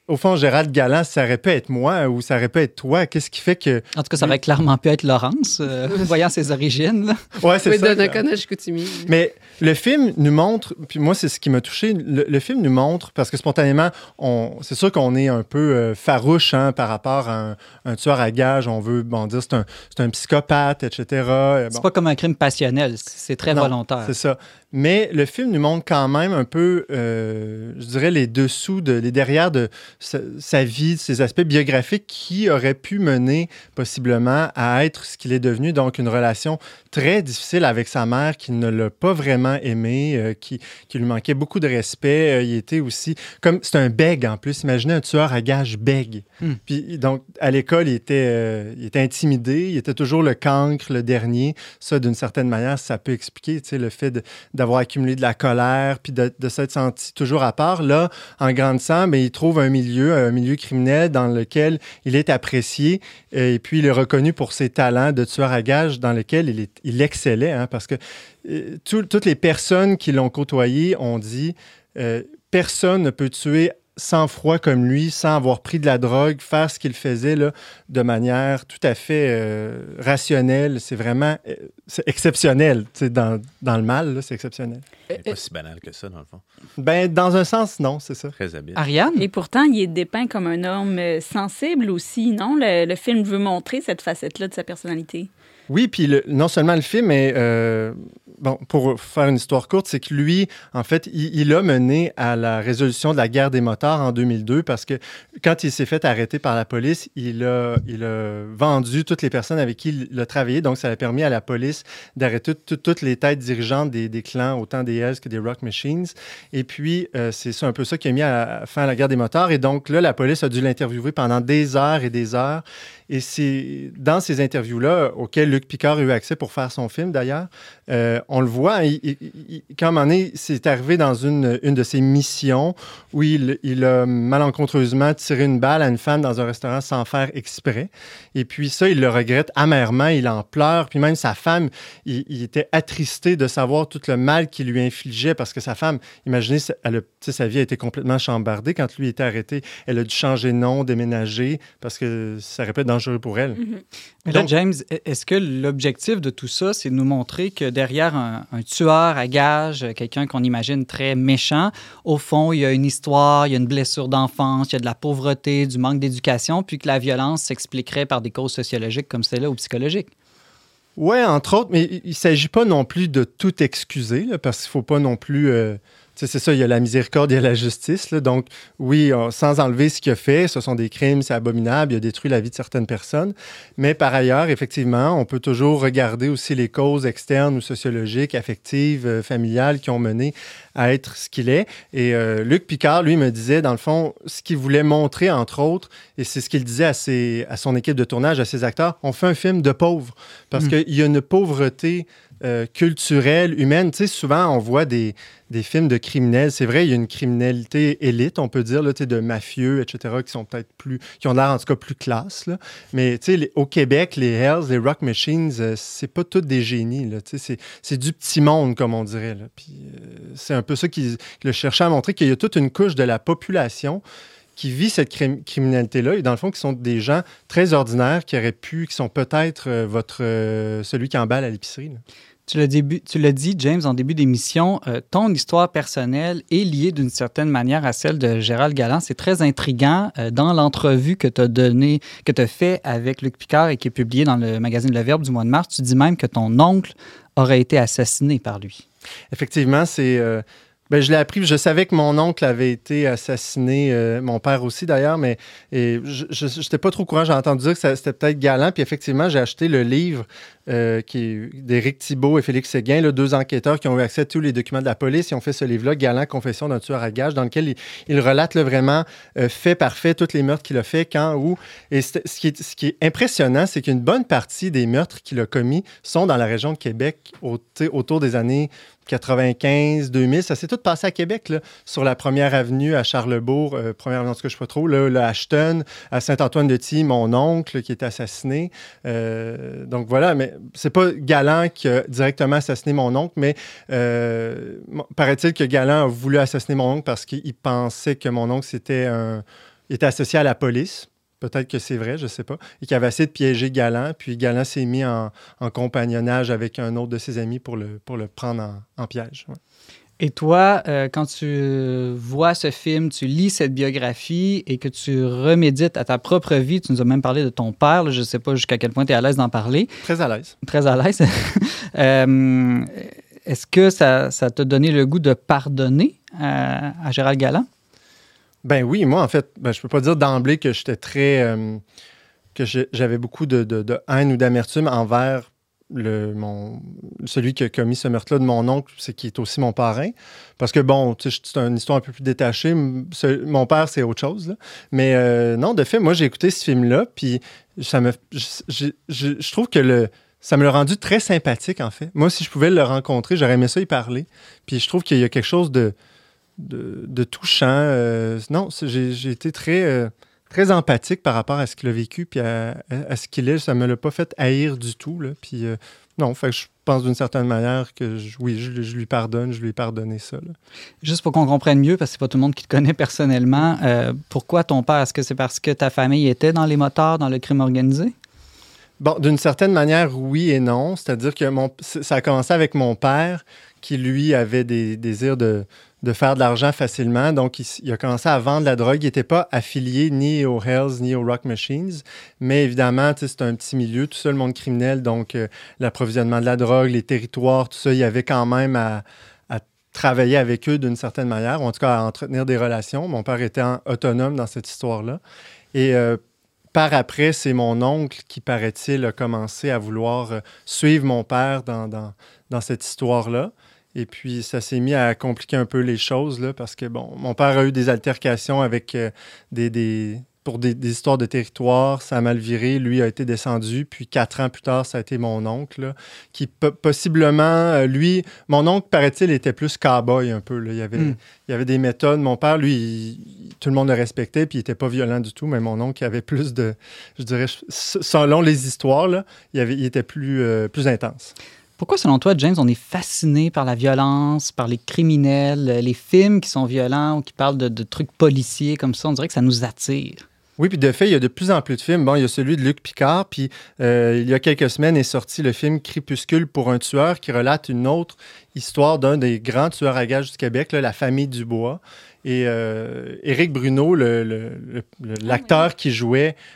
au fond, Gérald Galland, ça aurait pu être moi ou ça aurait pu être toi. Qu'est-ce qui fait que... En tout cas, ça aurait clairement pu être Laurence, voyant ses origines. Là. Ouais, c'est ça. Donnacona-Chicoutimi. Mais le film nous montre, puis moi, c'est ce qui m'a touché, le film nous montre, parce que spontanément, c'est sûr qu'on est un peu farouche par rapport à un tueur à gages. On veut dire c'est un psychopathe, etc. C'est pas comme un crime passionnel, c'est très volontaire. C'est ça. Mais le film nous montre quand même un peu, je dirais, les derrière de sa vie, ses aspects biographiques qui auraient pu mener possiblement à être ce qu'il est devenu. Donc, une relation très difficile avec sa mère qui ne l'a pas vraiment aimé, qui lui manquait beaucoup de respect. Il était aussi, comme c'est un bègue en plus, imaginez un tueur à gages bègue. Puis donc, à l'école, il était intimidé, il était toujours le cancre, le dernier. Ça, d'une certaine manière, ça peut expliquer le fait d'avoir accumulé de la colère, puis de s'être senti toujours à part. Là, en grandissant, bien, il trouve un milieu criminel dans lequel il est apprécié et puis il est reconnu pour ses talents de tueur à gages dans lequel il excellait, parce que toutes les personnes qui l'ont côtoyé ont dit personne ne peut tuer sans froid comme lui, sans avoir pris de la drogue, faire ce qu'il faisait là, de manière tout à fait rationnelle. C'est vraiment c'est exceptionnel. Dans le mal, là, c'est exceptionnel. C'est pas si banal que ça, dans le fond. Ben, dans un sens, non, c'est ça. Très habile. Ariane? Et pourtant, il est dépeint comme un homme sensible aussi, non? Le film veut montrer cette facette-là de sa personnalité. Oui, puis non seulement le film, mais pour faire une histoire courte, c'est que lui, en fait, il a mené à la résolution de la guerre des motards en 2002 parce que quand il s'est fait arrêter par la police, il a vendu toutes les personnes avec qui il a travaillé. Donc, ça a permis à la police d'arrêter toutes les têtes dirigeantes des clans, autant des Hells que des Rock Machines. Et puis, c'est un peu ça qui a mis fin à la guerre des motards. Et donc, là, la police a dû l'interviewer pendant des heures et des heures. Et c'est dans ces interviews-là, auxquelles Luc Picard a eu accès pour faire son film, d'ailleurs, on le voit, quand à un moment donné, c'est arrivé dans une de ses missions où il a malencontreusement tiré une balle à une femme dans un restaurant sans faire exprès. Et puis ça, il le regrette amèrement, il en pleure. Puis même sa femme, il était attristé de savoir tout le mal qu'il lui infligeait parce que sa femme, imaginez, sa vie a été complètement chambardée. Quand lui était arrêté, elle a dû changer de nom, déménager parce que ça aurait pu être dangereux pour elle. Mm-hmm. Mais là, James, est-ce que l'objectif de tout ça, c'est de nous montrer que derrière un tueur à gages, quelqu'un qu'on imagine très méchant, au fond, il y a une histoire, il y a une blessure d'enfance, il y a de la pauvreté, du manque d'éducation, puis que la violence s'expliquerait par des causes sociologiques comme celle-là ou psychologiques? Oui, entre autres, mais il ne s'agit pas non plus de tout excuser, là, parce qu'il ne faut pas non plus... c'est ça, il y a la miséricorde, il y a la justice. Là, donc, oui, sans enlever ce qu'il a fait, ce sont des crimes, c'est abominable, il a détruit la vie de certaines personnes. Mais par ailleurs, effectivement, on peut toujours regarder aussi les causes externes ou sociologiques, affectives, familiales qui ont mené à être ce qu'il est. Et Luc Picard, lui, me disait, dans le fond, ce qu'il voulait montrer, entre autres, et c'est ce qu'il disait à son équipe de tournage, à ses acteurs, on fait un film de pauvres. Parce qu'il y a une pauvreté culturelle, humaine. Tu sais, souvent, on voit des films de criminels. C'est vrai, il y a une criminalité élite, on peut dire, là, de mafieux, etc., qui sont peut-être qui ont l'air, en tout cas, plus classe. Là. Mais, tu sais, au Québec, les Hells, les Rock Machines, c'est pas tous des génies, là. Tu sais, c'est du petit monde, comme on dirait, là. Puis, c'est un peu ça qu'il cherchait à montrer, qu'il y a toute une couche de la population qui vit cette criminalité-là, et dans le fond, qui sont des gens très ordinaires, qui sont peut-être celui qui emballe à l'épicerie, là. Tu l'as dit, James, en début d'émission, ton histoire personnelle est liée d'une certaine manière à celle de Gérald Galland. C'est très intriguant. Dans l'entrevue que tu as fait avec Luc Picard et qui est publiée dans le magazine Le Verbe du mois de mars, tu dis même que ton oncle aurait été assassiné par lui. Effectivement, c'est... je l'ai appris, je savais que mon oncle avait été assassiné, mon père aussi d'ailleurs, mais je n'étais pas trop au courant, j'ai entendu dire que c'était peut-être Galland, puis effectivement, j'ai acheté le livre qui est d'Éric Thibault et Félix Séguin, là, 2 enquêteurs qui ont eu accès à tous les documents de la police. Ils ont fait ce livre-là, Galland, Confession d'un tueur à gages, dans lequel il relate là, vraiment fait par fait tous les meurtres qu'il a fait, quand, où. Et ce qui est impressionnant, c'est qu'une bonne partie des meurtres qu'il a commis sont dans la région de Québec autour des années 95, 2000, ça s'est tout passé à Québec, là, sur la première avenue à Charlebourg, première avenue, en tout cas, je ne sais pas trop, là, le Ashton, à Saint-Antoine-de-Tilly, mon oncle qui est assassiné. Donc voilà, mais c'est pas Galland qui a directement assassiné mon oncle, mais paraît-il que Galland a voulu assassiner mon oncle parce qu'il pensait que mon oncle, c'était était associé à la police. Peut-être que c'est vrai, je ne sais pas. Et qui avait essayé de piéger Galland. Puis Galland s'est mis en compagnonnage avec un autre de ses amis pour le prendre en piège. Ouais. Et toi, quand tu vois ce film, tu lis cette biographie et que tu remédites à ta propre vie, tu nous as même parlé de ton père, là, je ne sais pas jusqu'à quel point tu es à l'aise d'en parler. Très à l'aise. Très à l'aise. Est-ce que ça t'a donné le goût de pardonner à Gérald Galland? Ben oui, moi, en fait, je peux pas dire d'emblée que j'étais très... que j'avais beaucoup de haine ou d'amertume envers celui qui a commis ce meurtre-là de mon oncle, c'est qui est aussi mon parrain. Parce que, bon, c'est une histoire un peu plus détachée. Mon père, c'est autre chose. Là. Mais non, de fait, moi, j'ai écouté ce film-là, puis je trouve que ça me l'a rendu très sympathique, en fait. Moi, si je pouvais le rencontrer, j'aurais aimé ça y parler. Puis je trouve qu'il y a quelque chose de touchant. Non, j'ai été très empathique par rapport à ce qu'il a vécu puis à ce qu'il est. Ça ne me l'a pas fait haïr du tout. Là. Puis non, fait que je pense d'une certaine manière que je lui pardonne, je lui ai pardonné ça. Là. Juste pour qu'on comprenne mieux, parce que c'est pas tout le monde qui te connaît personnellement, pourquoi ton père? Est-ce que c'est parce que ta famille était dans les motards, dans le crime organisé? Bon, d'une certaine manière, oui et non. C'est-à-dire que ça a commencé avec mon père qui, lui, avait des désirs de faire de l'argent facilement. Donc, il a commencé à vendre la drogue. Il n'était pas affilié ni aux Hells ni aux Rock Machines. Mais évidemment, c'est un petit milieu, tout ça, le monde criminel. Donc, l'approvisionnement de la drogue, les territoires, tout ça, il y avait quand même à travailler avec eux d'une certaine manière, ou en tout cas à entretenir des relations. Mon père était autonome dans cette histoire-là. Et par après, c'est mon oncle qui, paraît-il, a commencé à vouloir suivre mon père dans cette histoire-là. Et puis, ça s'est mis à compliquer un peu les choses, là, parce que, bon, mon père a eu des altercations avec pour des histoires de territoire. Ça a mal viré. Lui a été descendu. Puis, 4 ans plus tard, ça a été mon oncle, là, qui possiblement, lui, mon oncle, paraît-il, était plus cow-boy un peu. Là. Il y avait des méthodes. Mon père, lui, tout le monde le respectait, puis il n'était pas violent du tout. Mais mon oncle, il avait plus de, je dirais, selon les histoires, là, il était plus intense. Pourquoi, selon toi, James, on est fasciné par la violence, par les criminels, les films qui sont violents ou qui parlent de trucs policiers comme ça? On dirait que ça nous attire. Oui, puis de fait, il y a de plus en plus de films. Bon, il y a celui de Luc Picard, puis il y a quelques semaines est sorti le film Crépuscule pour un tueur qui relate une autre histoire d'un des grands tueurs à gages du Québec, là, la famille Dubois. Et Éric Bruno, l'acteur qui joue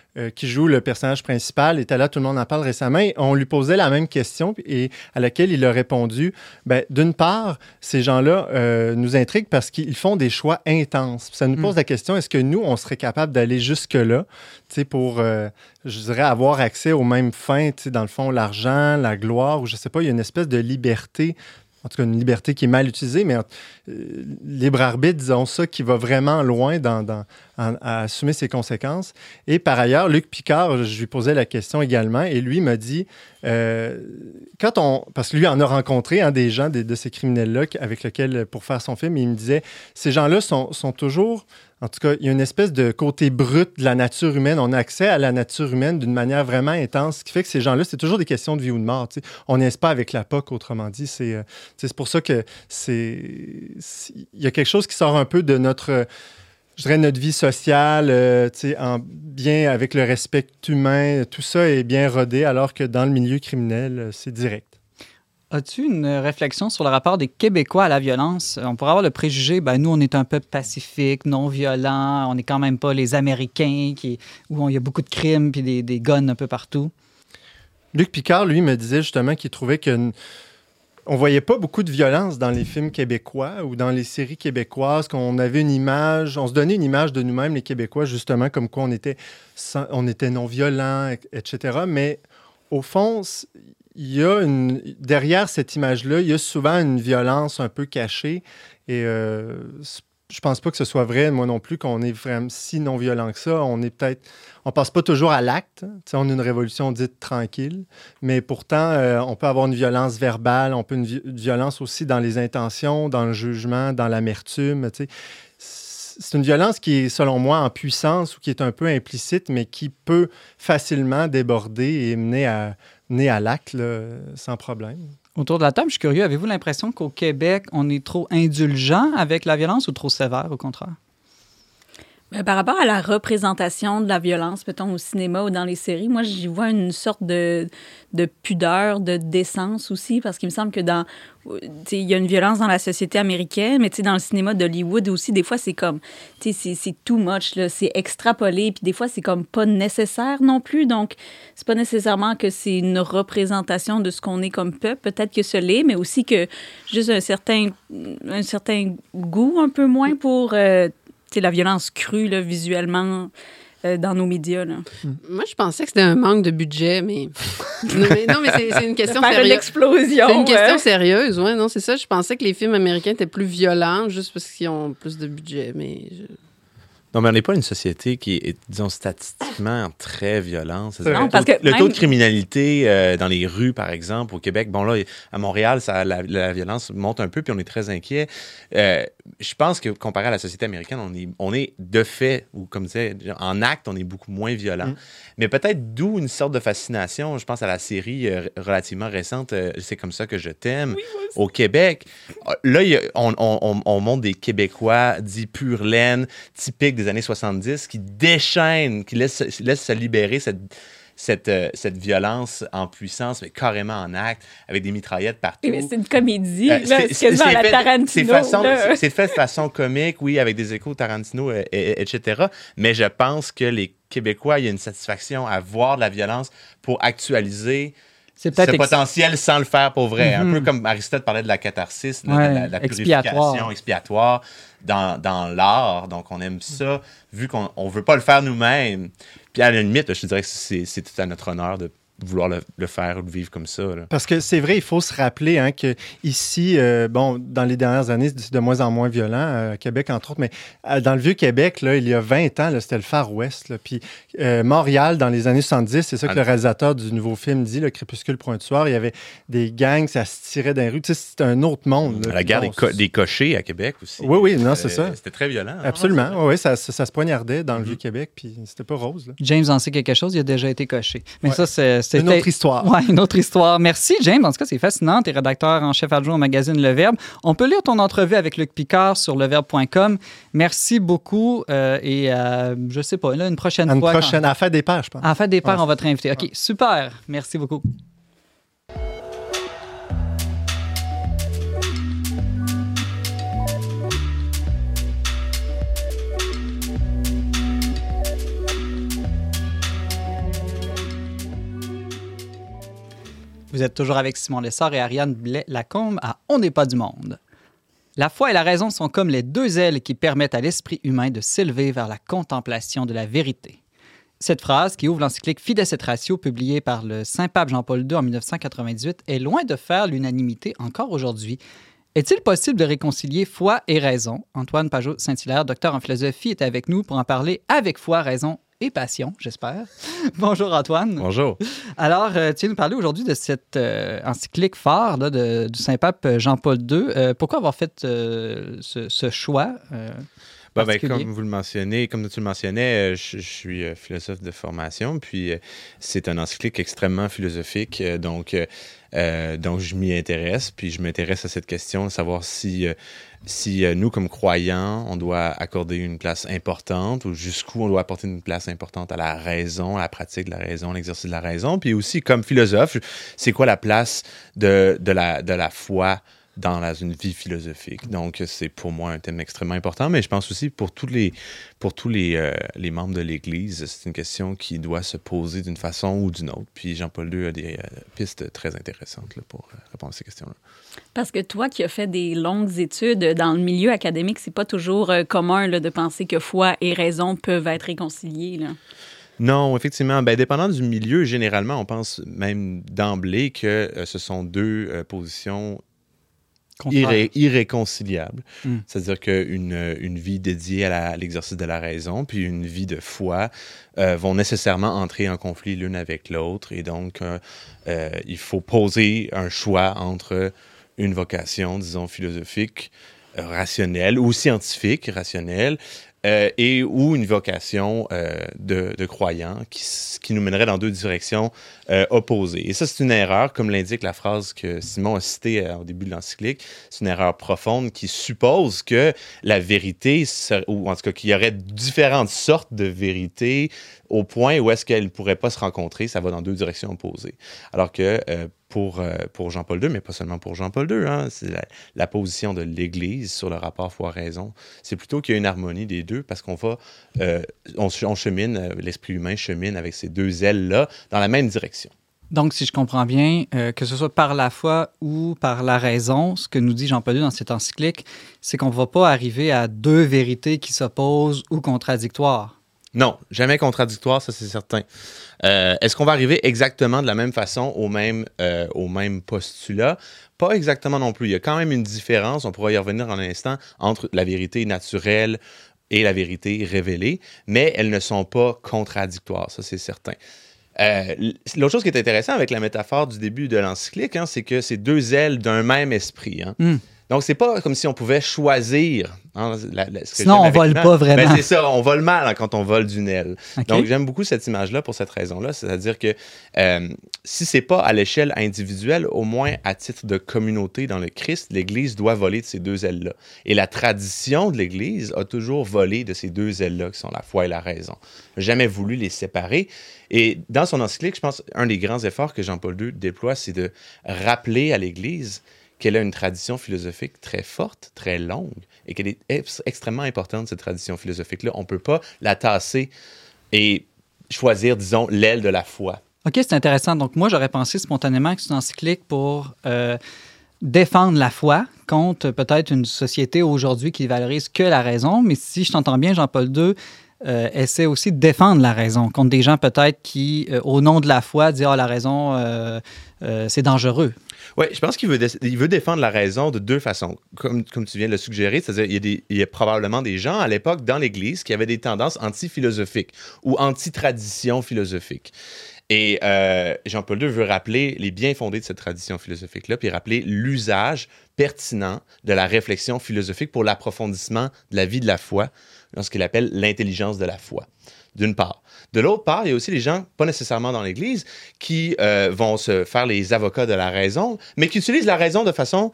le personnage principal, était là, tout le monde en parle récemment. Et on lui posait la même question et à laquelle il a répondu, d'une part, ces gens-là nous intriguent parce qu'ils font des choix intenses. Ça nous pose la question, est-ce que nous, on serait capable d'aller jusque-là pour, je dirais, avoir accès aux mêmes fins, dans le fond, l'argent, la gloire, ou je sais pas, il y a une espèce de liberté. En tout cas, une liberté qui est mal utilisée, mais libre arbitre, disons ça, qui va vraiment loin à assumer ses conséquences. Et par ailleurs, Luc Picard, je lui posais la question également, et lui m'a dit, parce que lui en a rencontré des gens de ces criminels-là avec lesquels, pour faire son film, il me disait, ces gens-là sont toujours... En tout cas, il y a une espèce de côté brut de la nature humaine. On a accès à la nature humaine d'une manière vraiment intense, ce qui fait que ces gens-là, c'est toujours des questions de vie ou de mort. On n'est pas avec la POC, autrement dit. C'est pour ça que il y a quelque chose qui sort un peu de notre vie sociale, bien avec le respect humain. Tout ça est bien rodé, alors que dans le milieu criminel, c'est direct. As-tu une réflexion sur le rapport des Québécois à la violence? On pourrait avoir le préjugé, nous, on est un peuple pacifique, non violent, on n'est quand même pas les Américains où il y a beaucoup de crimes puis des guns un peu partout. Luc Picard, lui, me disait justement qu'il trouvait qu'on voyait pas beaucoup de violence dans les films québécois ou dans les séries québécoises, qu'on avait une image, on se donnait une image de nous-mêmes, les Québécois, justement, comme quoi on était non violents, etc. Mais au fond, derrière cette image-là, il y a souvent une violence un peu cachée. Et je pense pas que ce soit vrai, moi non plus, qu'on est vraiment si non violent que ça. On passe pas toujours à l'acte. On a une révolution dite tranquille. Mais pourtant, on peut avoir une violence verbale, on peut une violence aussi dans les intentions, dans le jugement, dans l'amertume. C'est une violence qui est, selon moi, en puissance ou qui est un peu implicite, mais qui peut facilement déborder et mener à l'acte là, sans problème. Autour de la table, je suis curieux, avez-vous l'impression qu'au Québec, on est trop indulgent avec la violence ou trop sévère, au contraire? Par rapport à la représentation de la violence, mettons, au cinéma ou dans les séries, moi, j'y vois une sorte de pudeur, de décence aussi, parce qu'il me semble que il y a une violence dans la société américaine, mais dans le cinéma d'Hollywood aussi, des fois, c'est comme, c'est too much, là, c'est extrapolé, puis des fois, c'est comme pas nécessaire non plus, donc c'est pas nécessairement que c'est une représentation de ce qu'on est comme peuple, peut-être que ce l'est, mais aussi que juste un certain goût un peu moins pour... la violence crue, là, visuellement, dans nos médias. Là. Moi, je pensais que c'était un manque de budget, mais... non, mais c'est une question sérieuse. L'explosion. C'est une question sérieuse, oui. Non, c'est ça. Je pensais que les films américains étaient plus violents juste parce qu'ils ont plus de budget, mais... Non, mais on n'est pas une société qui est, disons, statistiquement très violente. Non, parce que le taux de criminalité dans les rues, par exemple, au Québec, bon là, à Montréal, la violence monte un peu, puis on est très inquiet. Je pense que comparé à la société américaine, on est de fait, ou comme disait, en acte, on est beaucoup moins violent. Mais peut-être d'où une sorte de fascination. Je pense à la série relativement récente, C'est comme ça que je t'aime, au Québec. Là, on montre des Québécois dits pure laine, typiques des années 70, qui déchaînent, qui laissent se libérer cette violence en puissance, mais carrément en acte, avec des mitraillettes partout. Mais c'est une comédie, c'est quasiment à la Tarantino. C'est fait de façon comique, oui, avec des échos Tarantino, etc. Mais je pense que les Québécois, il y a une satisfaction à voir de la violence pour actualiser ce potentiel sans le faire pour vrai. Un peu comme Aristote parlait de la catharsis, la purification expiatoire dans l'art. Donc, on aime ça, vu qu'on ne veut pas le faire nous-mêmes. Puis à la limite, je te dirais que c'est tout à notre honneur de vouloir le faire ou le vivre comme ça. Là. Parce que c'est vrai, il faut se rappeler qu'ici, dans les dernières années, c'est de moins en moins violent, à Québec entre autres, mais dans le Vieux-Québec, là, il y a 20 ans, là, c'était le Far West. Là, puis Montréal, dans les années 70, c'est ça que le réalisateur du nouveau film dit, le Crépuscule pour un tueur, il y avait des gangs, ça se tirait dans les rues. Tu sais, c'était un autre monde. Là, la guerre des cochers à Québec aussi. Oui, non, c'est ça. C'était très violent. Absolument, oui, ça se poignardait dans le Vieux-Québec, puis c'était pas rose. Là. James en sait quelque chose, il a déjà été coché. Mais ça, c'est une autre histoire. Oui, une autre histoire. Merci, James. En tout cas, c'est fascinant. Tu es rédacteur en chef adjoint au magazine Le Verbe. On peut lire ton entrevue avec Luc Picard sur leverbe.com. Merci beaucoup. Je sais pas, là, une prochaine fois. À la fin des pages, je pense. À la fin des pages, on va te réinviter. OK, super. Merci beaucoup. Vous êtes toujours avec Simon Lessard et Ariane Blais-Lacombe à On n'est pas du monde. La foi et la raison sont comme les deux ailes qui permettent à l'esprit humain de s'élever vers la contemplation de la vérité. Cette phrase, qui ouvre l'encyclique Fides et Ratio, publiée par le Saint-Pape Jean-Paul II en 1998, est loin de faire l'unanimité encore aujourd'hui. Est-il possible de réconcilier foi et raison? Antoine Pajot-Saint-Hilaire, docteur en philosophie, est avec nous pour en parler avec foi, raison et passion, j'espère. Bonjour Antoine. Bonjour. Alors, tu viens nous parler aujourd'hui de cette encyclique phare là, du Saint-Pape Jean-Paul II. Pourquoi avoir fait ce choix comme tu le mentionnais, je suis philosophe de formation, puis c'est un encyclique extrêmement philosophique, donc je m'y intéresse, puis je m'intéresse à cette question de savoir si nous, comme croyants, on doit accorder une place importante ou jusqu'où on doit apporter une place importante à la raison, à la pratique de la raison, à l'exercice de la raison. Puis aussi, comme philosophe, c'est quoi la place de la foi dans une vie philosophique. Donc, c'est pour moi un thème extrêmement important, mais je pense aussi pour tous les membres de l'Église, c'est une question qui doit se poser d'une façon ou d'une autre. Puis Jean-Paul II a des pistes très intéressantes là, pour répondre à ces questions-là. Parce que toi qui as fait des longues études dans le milieu académique, c'est pas toujours commun là, de penser que foi et raison peuvent être réconciliées, là. Non, effectivement. Dépendant du milieu, généralement, on pense même d'emblée que ce sont deux positions irréconciliable. C'est-à-dire qu'une vie dédiée à l'exercice de la raison puis une vie de foi vont nécessairement entrer en conflit l'une avec l'autre. Et donc, il faut poser un choix entre une vocation, disons, philosophique, rationnelle ou scientifique, rationnelle, ou une vocation de croyant qui nous mènerait dans deux directions opposées. Et ça, c'est une erreur, comme l'indique la phrase que Simon a citée au début de l'encyclique. C'est une erreur profonde qui suppose que la vérité, ou en tout cas qu'il y aurait différentes sortes de vérités au point où est-ce qu'elles ne pourraient pas se rencontrer. Ça va dans deux directions opposées. Alors que pour Jean-Paul II, mais pas seulement pour Jean-Paul II, hein, c'est la position de l'Église sur le rapport foi-raison. C'est plutôt qu'il y a une harmonie des deux parce qu'on chemine, l'esprit humain chemine avec ces deux ailes-là dans la même direction. Donc, si je comprends bien, que ce soit par la foi ou par la raison, ce que nous dit Jean-Paul II dans cette encyclique, c'est qu'on ne va pas arriver à deux vérités qui s'opposent ou contradictoires. Non, jamais contradictoire, ça c'est certain. Est-ce qu'on va arriver exactement de la même façon au même postulat? Pas exactement non plus. Il y a quand même une différence, on pourra y revenir en un instant, entre la vérité naturelle et la vérité révélée, mais elles ne sont pas contradictoires, ça c'est certain. L'autre chose qui est intéressante avec la métaphore du début de l'encyclique, hein, c'est que c'est deux ailes d'un même esprit. Hein. Donc, c'est pas comme si on pouvait choisir. Hein, sinon, on vole pas vraiment. Ben, c'est ça, on vole mal hein, quand on vole d'une aile. Okay. Donc, j'aime beaucoup cette image-là pour cette raison-là. C'est-à-dire que si c'est pas à l'échelle individuelle, au moins à titre de communauté dans le Christ, l'Église doit voler de ces deux ailes-là. Et la tradition de l'Église a toujours volé de ces deux ailes-là, qui sont la foi et la raison. Jamais voulu les séparer. Et dans son encyclique, je pense un des grands efforts que Jean-Paul II déploie, c'est de rappeler à l'Église qu'elle a une tradition philosophique très forte, très longue, et qu'elle est extrêmement importante, cette tradition philosophique-là. On ne peut pas la tasser et choisir, disons, l'aile de la foi. OK, c'est intéressant. Donc, moi, j'aurais pensé spontanément que c'est une encyclique pour défendre la foi contre peut-être une société aujourd'hui qui valorise que la raison. Mais si je t'entends bien, Jean-Paul II essaie aussi de défendre la raison contre des gens peut-être qui, au nom de la foi, disent « Ah, la raison, c'est dangereux ». Oui, je pense qu'il veut défendre la raison de deux façons, comme tu viens de le suggérer, c'est-à-dire il y a probablement des gens à l'époque dans l'Église qui avaient des tendances anti-philosophiques ou anti-tradition philosophique. Et Jean-Paul II veut rappeler les bien-fondés de cette tradition philosophique-là, puis rappeler l'usage pertinent de la réflexion philosophique pour l'approfondissement de la vie de la foi, dans ce qu'il appelle l'intelligence de la foi, d'une part. De l'autre part, il y a aussi les gens, pas nécessairement dans l'Église, qui vont se faire les avocats de la raison, mais qui utilisent la raison de façon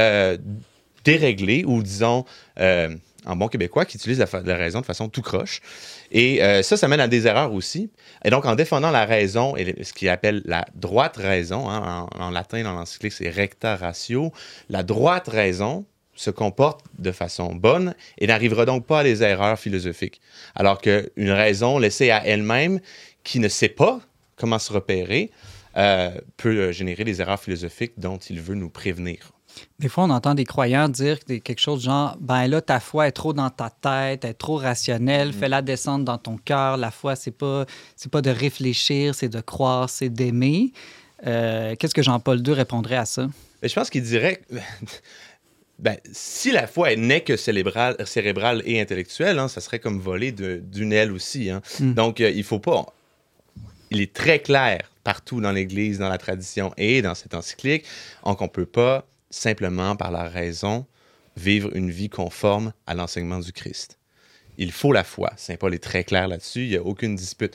déréglée, ou disons, en bon québécois, qui utilisent la raison de façon tout croche. Et ça mène à des erreurs aussi. Et donc, en défendant la raison, et ce qu'il appelle la droite raison, hein, en latin, dans l'encyclique, c'est recta ratio, la droite raison se comporte de façon bonne et n'arrivera donc pas à des erreurs philosophiques. Alors qu'une raison laissée à elle-même, qui ne sait pas comment se repérer, peut générer des erreurs philosophiques dont il veut nous prévenir. Des fois, on entend des croyants dire quelque chose genre « Ben là, ta foi est trop dans ta tête, elle est trop rationnelle, fais-la descendre dans ton cœur. La foi, c'est pas de réfléchir, c'est de croire, c'est d'aimer. » Qu'est-ce que Jean-Paul II répondrait à ça? Je pense qu'il dirait... si la foi n'est que cérébrale et intellectuelle, hein, ça serait comme voler d'une aile aussi. Hein. Donc, il faut pas... Il est très clair partout dans l'Église, dans la tradition et dans cette encyclique, qu'on ne peut pas simplement, par la raison, vivre une vie conforme à l'enseignement du Christ. Il faut la foi. Saint Paul est très clair là-dessus, il n'y a aucune dispute.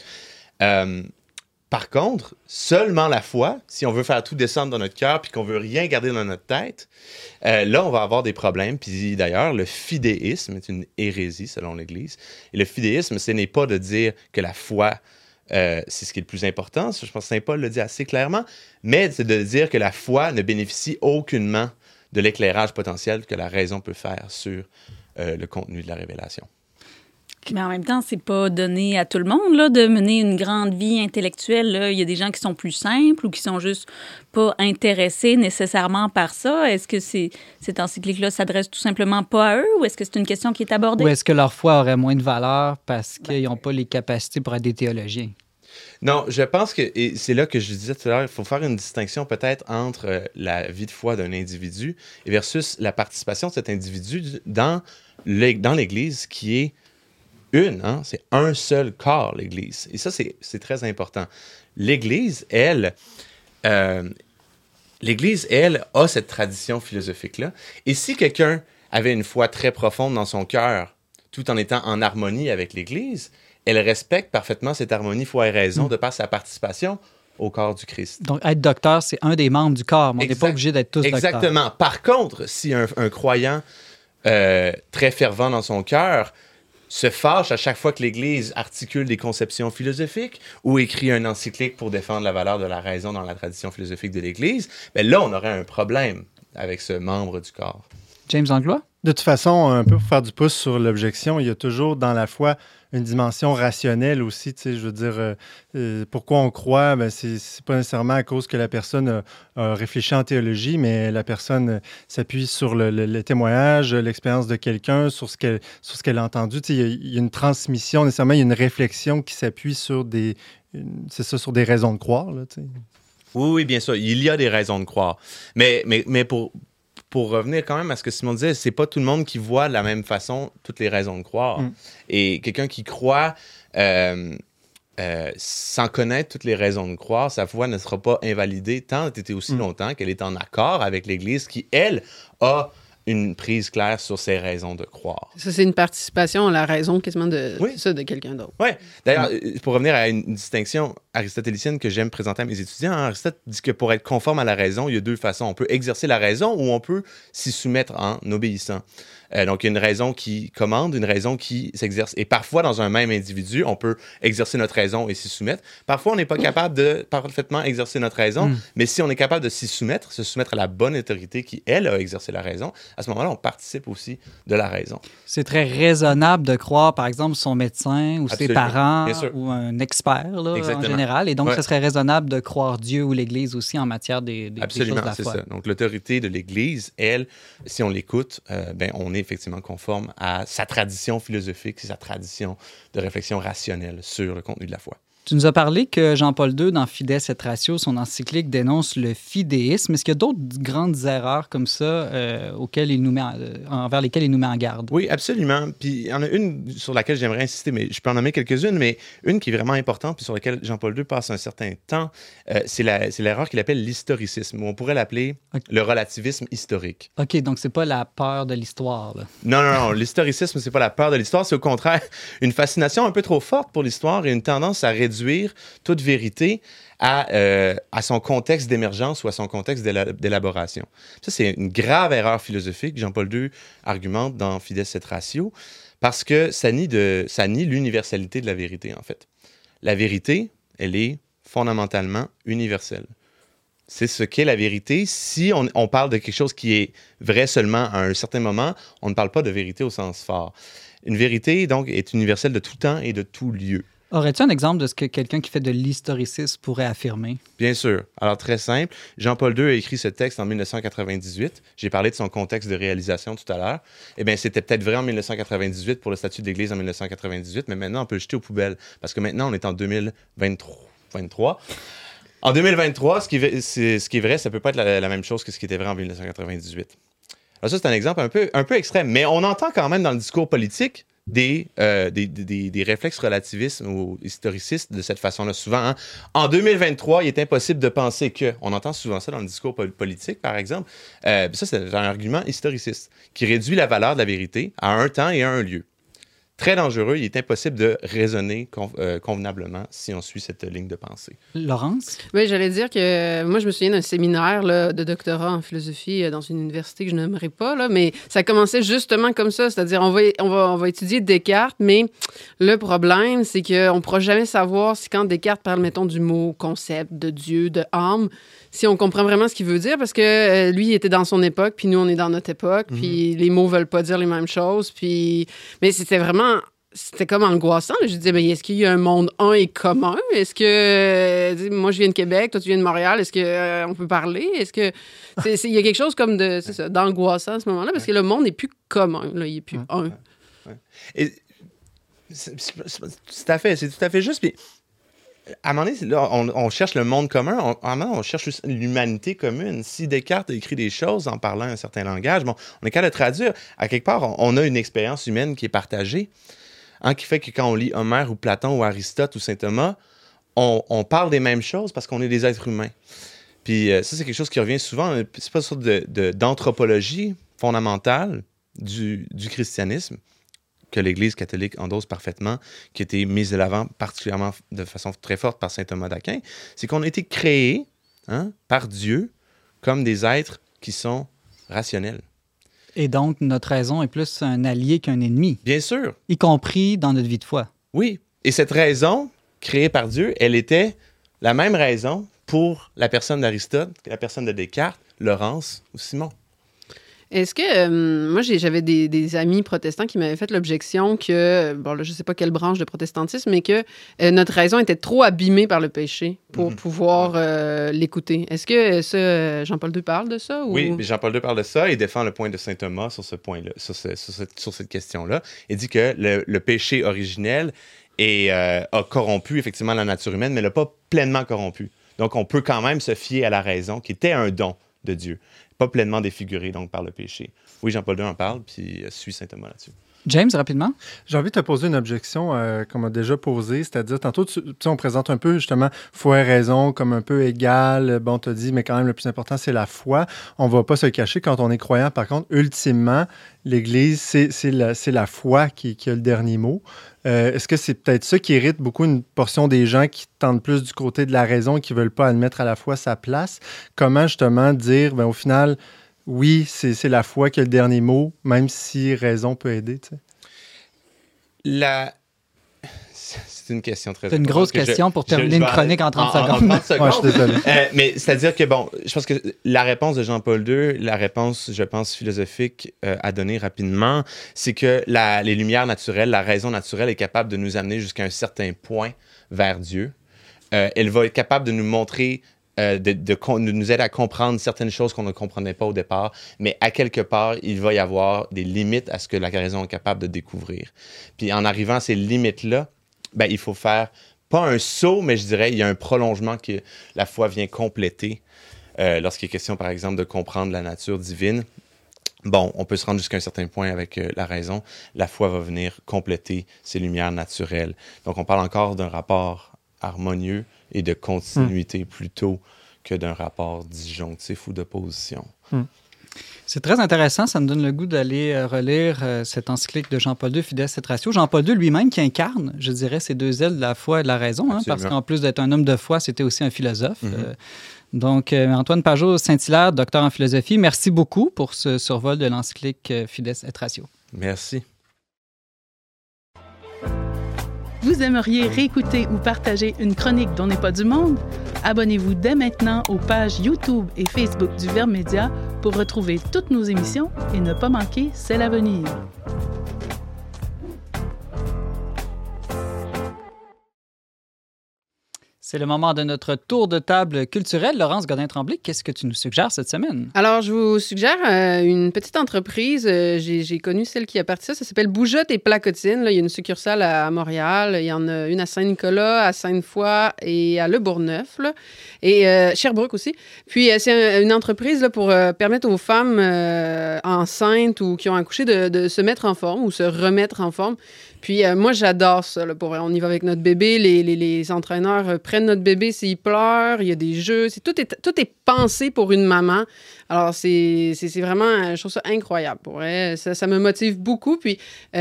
Par contre, seulement la foi, si on veut faire tout descendre dans notre cœur puis qu'on veut rien garder dans notre tête, là, on va avoir des problèmes. Puis d'ailleurs, le fidéisme est une hérésie selon l'Église. Et le fidéisme, ce n'est pas de dire que la foi, c'est ce qui est le plus important. Je pense que Saint Paul le dit assez clairement. Mais c'est de dire que la foi ne bénéficie aucunement de l'éclairage potentiel que la raison peut faire sur le contenu de la révélation. Mais en même temps, c'est pas donné à tout le monde là, de mener une grande vie intellectuelle. Là. Il y a des gens qui sont plus simples ou qui sont juste pas intéressés nécessairement par ça. Est-ce que cette encyclique-là s'adresse tout simplement pas à eux ou est-ce que c'est une question qui est abordée? Ou est-ce que leur foi aurait moins de valeur parce qu'ils n'ont pas les capacités pour être des théologiens? Non, je pense que, et c'est là que je disais tout à l'heure, il faut faire une distinction peut-être entre la vie de foi d'un individu versus la participation de cet individu dans l'Église qui est c'est un seul corps, l'Église. Et ça, c'est très important. L'Église, elle, a cette tradition philosophique-là. Et si quelqu'un avait une foi très profonde dans son cœur, tout en étant en harmonie avec l'Église, elle respecte parfaitement cette harmonie, foi et raison de par sa participation au corps du Christ. Donc, être docteur, c'est un des membres du corps, mais on n'est pas obligé d'être tous docteurs. Exactement. Par contre, si un croyant très fervent dans son cœur se fâche à chaque fois que l'Église articule des conceptions philosophiques ou écrit un encyclique pour défendre la valeur de la raison dans la tradition philosophique de l'Église, bien là, on aurait un problème avec ce membre du corps. James Langlois? De toute façon, un peu pour faire du pouce sur l'objection, il y a toujours dans la foi une dimension rationnelle aussi. Tu sais, je veux dire, pourquoi on croit, ben c'est pas nécessairement à cause que la personne a réfléchi en théologie, mais la personne s'appuie sur le témoignage, l'expérience de quelqu'un, sur ce qu'elle a entendu. Tu sais, il y a une transmission, nécessairement, il y a une réflexion qui s'appuie sur sur des raisons de croire. Là, tu sais. Oui, bien sûr, il y a des raisons de croire. Mais pour revenir quand même à ce que Simon disait, c'est pas tout le monde qui voit de la même façon toutes les raisons de croire. Et quelqu'un qui croit sans connaître toutes les raisons de croire, sa foi ne sera pas invalidée tant et aussi longtemps qu'elle est en accord avec l'Église qui, elle, a une prise claire sur ses raisons de croire. Ça, c'est une participation à la raison quasiment de quelqu'un d'autre. Oui. D'ailleurs, pour revenir à une distinction aristotélicienne que j'aime présenter à mes étudiants, Aristote dit que pour être conforme à la raison, il y a deux façons. On peut exercer la raison ou on peut s'y soumettre en obéissant. Donc, il y a une raison qui commande, une raison qui s'exerce. Et parfois, dans un même individu, on peut exercer notre raison et s'y soumettre. Parfois, on n'est pas capable de parfaitement exercer notre raison, mais si on est capable de se soumettre à la bonne autorité qui, elle, a exercé la raison, à ce moment-là, on participe aussi de la raison. C'est très raisonnable de croire, par exemple, son médecin ou ses parents ou un expert là, en général. Et donc, ce serait raisonnable de croire Dieu ou l'Église aussi en matière des choses de la foi. Absolument, c'est ça. Donc, l'autorité de l'Église, elle, si on l'écoute, on est effectivement conforme à sa tradition philosophique, sa tradition de réflexion rationnelle sur le contenu de la foi. Tu nous as parlé que Jean-Paul II, dans Fides et Ratio, son encyclique dénonce le fidéisme. Est-ce qu'il y a d'autres grandes erreurs comme ça envers lesquelles il nous met en garde? Oui, absolument. Puis il y en a une sur laquelle j'aimerais insister, mais je peux en nommer quelques-unes, mais une qui est vraiment importante, puis sur laquelle Jean-Paul II passe un certain temps, c'est l'erreur qu'il appelle l'historicisme, ou on pourrait l'appeler le relativisme historique. OK, donc c'est pas la peur de l'histoire, là. Non. L'historicisme, c'est pas la peur de l'histoire, c'est au contraire une fascination un peu trop forte pour l'histoire et une tendance à réduire toute vérité à son contexte d'émergence ou à son contexte d'élaboration. Ça, c'est une grave erreur philosophique. Jean-Paul II argumente dans Fides et Ratio parce que ça nie l'universalité de la vérité, en fait. La vérité, elle est fondamentalement universelle. C'est ce qu'est la vérité. Si on parle de quelque chose qui est vrai seulement à un certain moment, on ne parle pas de vérité au sens fort. Une vérité, donc, est universelle de tout temps et de tout lieu. Aurais-tu un exemple de ce que quelqu'un qui fait de l'historicisme pourrait affirmer? Bien sûr. Alors, très simple. Jean-Paul II a écrit ce texte en 1998. J'ai parlé de son contexte de réalisation tout à l'heure. Eh bien, c'était peut-être vrai en 1998 pour le statut de l'Église en 1998, mais maintenant, on peut le jeter aux poubelles parce que maintenant, on est en 2023. En 2023, ce qui est vrai, ça ne peut pas être la même chose que ce qui était vrai en 1998. Alors ça, c'est un exemple un peu extrême, mais on entend quand même dans le discours politique des réflexes relativistes ou historicistes de cette façon-là. Souvent, hein? En 2023, il est impossible de penser que... On entend souvent ça dans le discours politique, par exemple. Ça, c'est un argument historiciste qui réduit la valeur de la vérité à un temps et à un lieu. Très dangereux, il est impossible de raisonner convenablement si on suit cette ligne de pensée. Laurence? Oui, j'allais dire que moi, je me souviens d'un séminaire là, de doctorat en philosophie dans une université que je n'aimerais pas, là, mais ça commençait justement comme ça, c'est-à-dire on va étudier Descartes, mais le problème, c'est qu'on ne pourra jamais savoir si quand Descartes parle, mettons, du mot concept, de Dieu, de âme, si on comprend vraiment ce qu'il veut dire, parce que lui, il était dans son époque, puis nous, on est dans notre époque, puis les mots veulent pas dire les mêmes choses, puis... Mais c'était comme angoissant. Là. Je disais, est-ce qu'il y a un monde un et commun? Est-ce que... moi, je viens de Québec, toi, tu viens de Montréal. Est-ce qu'on peut parler? Est-ce que... Il y a quelque chose comme d'angoissant à ce moment-là, parce que le monde n'est plus commun. Là, il n'est plus un. Et c'est tout à fait juste. Puis, à un moment donné, là, on cherche le monde commun. À un moment donné, on cherche l'humanité commune. Si Descartes a écrit des choses en parlant un certain langage, on est capable de traduire. À quelque part, on a une expérience humaine qui est partagée. Qui fait que quand on lit Homère ou Platon ou Aristote ou saint Thomas, on parle des mêmes choses parce qu'on est des êtres humains. Puis ça, c'est quelque chose qui revient souvent. C'est pas une sorte d'anthropologie fondamentale du christianisme que l'Église catholique endosse parfaitement, qui a été mise de l'avant particulièrement de façon très forte par saint Thomas d'Aquin, c'est qu'on a été créés par Dieu comme des êtres qui sont rationnels. Et donc, notre raison est plus un allié qu'un ennemi. Bien sûr. Y compris dans notre vie de foi. Oui. Et cette raison, créée par Dieu, elle était la même raison pour la personne d'Aristote, la personne de Descartes, Laurence ou Simon. Est-ce que, moi, j'avais des amis protestants qui m'avaient fait l'objection que, bon, là, je ne sais pas quelle branche de protestantisme, mais que notre raison était trop abîmée par le péché pour pouvoir l'écouter. Est-ce que ça, Jean-Paul II parle de ça? Ou... Oui, mais Jean-Paul II parle de ça et défend le point de saint Thomas sur ce point-là, sur cette question-là. Il dit que le péché originel a corrompu effectivement la nature humaine, mais ne l'a pas pleinement corrompu. Donc, on peut quand même se fier à la raison qui était un don de Dieu, pas pleinement défiguré donc par le péché. Oui, Jean-Paul II en parle, puis suit saint Thomas là-dessus. James, rapidement. J'ai envie de te poser une objection qu'on m'a déjà posée, c'est-à-dire, tantôt, on présente un peu, justement, foi et raison comme un peu égal. Bon, tu as dit, mais quand même, le plus important, c'est la foi. On ne va pas se le cacher quand on est croyant. Par contre, ultimement, l'Église, c'est la foi qui a le dernier mot. Est-ce que c'est peut-être ça qui irrite beaucoup une portion des gens qui tendent plus du côté de la raison et qui ne veulent pas admettre à la fois sa place? Comment, justement, dire, au final... Oui, c'est la foi qui a le dernier mot, même si raison peut aider. Tu sais. C'est une question très importante. C'est une grosse question pour terminer une chronique en 30 secondes. En 30 secondes. Je suis désolé. Mais c'est-à-dire que, bon, je pense que la réponse de Jean-Paul II, la réponse, je pense, philosophique à donner rapidement, c'est que les lumières naturelles, la raison naturelle est capable de nous amener jusqu'à un certain point vers Dieu. Elle va être capable de nous montrer... de nous aider à comprendre certaines choses qu'on ne comprenait pas au départ, mais à quelque part, il va y avoir des limites à ce que la raison est capable de découvrir. Puis en arrivant à ces limites-là, il faut faire, pas un saut, mais je dirais, il y a un prolongement que la foi vient compléter lorsqu'il est question, par exemple, de comprendre la nature divine. Bon, on peut se rendre jusqu'à un certain point avec la raison. La foi va venir compléter ces lumières naturelles. Donc, on parle encore d'un rapport harmonieux et de continuité plutôt que d'un rapport disjonctif ou d'opposition. C'est très intéressant. Ça me donne le goût d'aller relire cette encyclique de Jean-Paul II, Fides et Ratio. Jean-Paul II lui-même qui incarne, je dirais, ces deux ailes de la foi et de la raison, parce qu'en plus d'être un homme de foi, c'était aussi un philosophe. Donc, Antoine Pajot-Saint-Hilaire, docteur en philosophie, merci beaucoup pour ce survol de l'encyclique Fides et Ratio. Merci. Vous aimeriez réécouter ou partager une chronique dont n'est pas du monde? Abonnez-vous dès maintenant aux pages YouTube et Facebook du Verbe Média pour retrouver toutes nos émissions et ne pas manquer C'est l'avenir. C'est le moment de notre tour de table culturel. Laurence Godin-Tremblay, qu'est-ce que tu nous suggères cette semaine? Alors, je vous suggère une petite entreprise. J'ai connu celle qui a parti ça. Ça s'appelle Bougeotte et Placotine. Là, il y a une succursale à Montréal. Il y en a une à Saint-Nicolas, à Sainte-Foy et à Le Bourgneuf. Là. Et Sherbrooke aussi. Puis, c'est une entreprise là, pour permettre aux femmes enceintes ou qui ont accouché de se mettre en forme ou se remettre en forme. Puis moi, j'adore ça. Là, on y va avec notre bébé. Les entraîneurs prennent notre bébé s'il pleure. Il y a des jeux. Tout est pensé pour une maman. Alors, c'est vraiment... Je trouve ça incroyable. Pour vrai. Ça me motive beaucoup. Puis ça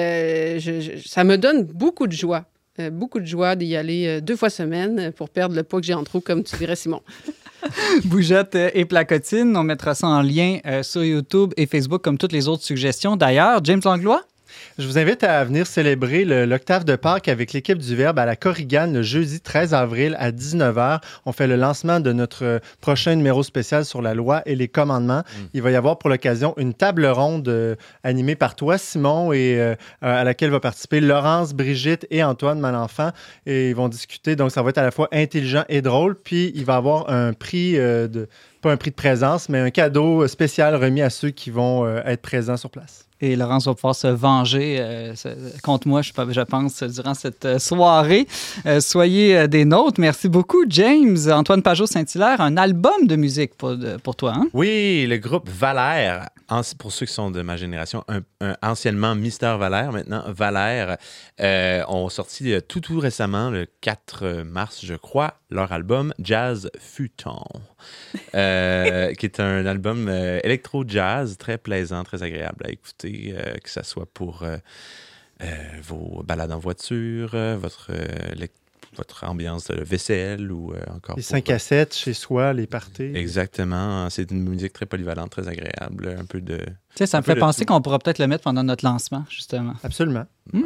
me donne beaucoup de joie. Beaucoup de joie d'y aller 2 fois semaine pour perdre le poids que j'ai en trop, comme tu dirais, Simon. Bougeotte et Placotine. On mettra ça en lien sur YouTube et Facebook comme toutes les autres suggestions. D'ailleurs, James Langlois? Je vous invite à venir célébrer l'octave de Pâques avec l'équipe du Verbe à la Korigane le jeudi 13 avril à 19h. On fait le lancement de notre prochain numéro spécial sur la loi et les commandements. Il va y avoir pour l'occasion une table ronde animée par toi, Simon, et à laquelle va participer Laurence, Brigitte et Antoine Malenfant. Et ils vont discuter. Donc, ça va être à la fois intelligent et drôle. Puis, il va y avoir un prix pas un prix de présence, mais un cadeau spécial remis à ceux qui vont être présents sur place. Et Laurence va pouvoir se venger contre moi, je pense, durant cette soirée. Soyez des nôtres. Merci beaucoup, James. Antoine Pajot-Saint-Hilaire, un album de musique pour toi, hein? Oui, le groupe Valère, pour ceux qui sont de ma génération, anciennement Mister Valère, maintenant Valère, ont sorti tout récemment, le 4 mars, je crois, leur album Jazz Futon, qui est un album électro-jazz très plaisant, très agréable à écouter, que ce soit pour vos balades en voiture, votre ambiance de vaisselle ou encore... Les 5 à 7 chez soi, les parties. Exactement. C'est une musique très polyvalente, très agréable. Un peu de... Tu sais, ça me fait penser qu'on pourra peut-être le mettre pendant notre lancement, justement. Absolument.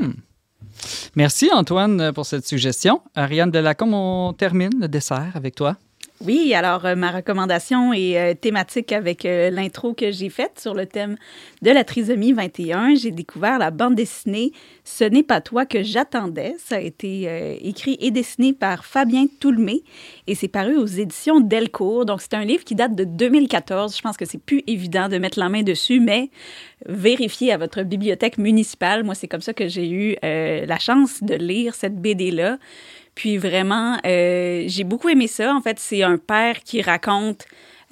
Merci, Antoine, pour cette suggestion. Ariane Delacombe, on termine le dessert avec toi. Oui, alors ma recommandation est thématique avec l'intro que j'ai faite sur le thème de la trisomie 21. J'ai découvert la bande dessinée « Ce n'est pas toi que j'attendais ». Ça a été écrit et dessiné par Fabien Toulmé et c'est paru aux éditions Delcourt. Donc, c'est un livre qui date de 2014. Je pense que c'est plus évident de mettre la main dessus, mais vérifiez à votre bibliothèque municipale. Moi, c'est comme ça que j'ai eu la chance de lire cette BD-là. Puis vraiment, j'ai beaucoup aimé ça. En fait, c'est un père qui raconte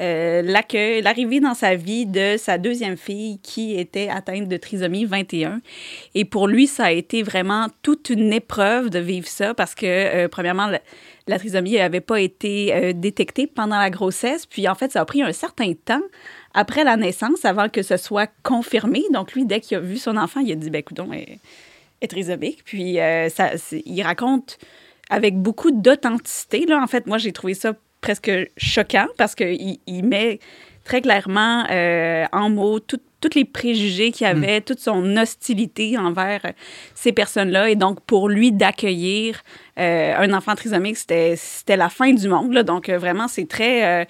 l'arrivée dans sa vie de sa deuxième fille qui était atteinte de trisomie 21. Et pour lui, ça a été vraiment toute une épreuve de vivre ça parce que, premièrement, la trisomie n'avait pas été détectée pendant la grossesse. Puis en fait, ça a pris un certain temps après la naissance avant que ce soit confirmé. Donc lui, dès qu'il a vu son enfant, il a dit « ben coudonc, elle est trisomique ». Puis il raconte... avec beaucoup d'authenticité. Là, en fait, moi, j'ai trouvé ça presque choquant parce qu'il met très clairement en mots tous les préjugés qu'il y avait, toute son hostilité envers ces personnes-là. Et donc, pour lui, d'accueillir un enfant trisomique, c'était la fin du monde. Là. Donc, vraiment, c'est très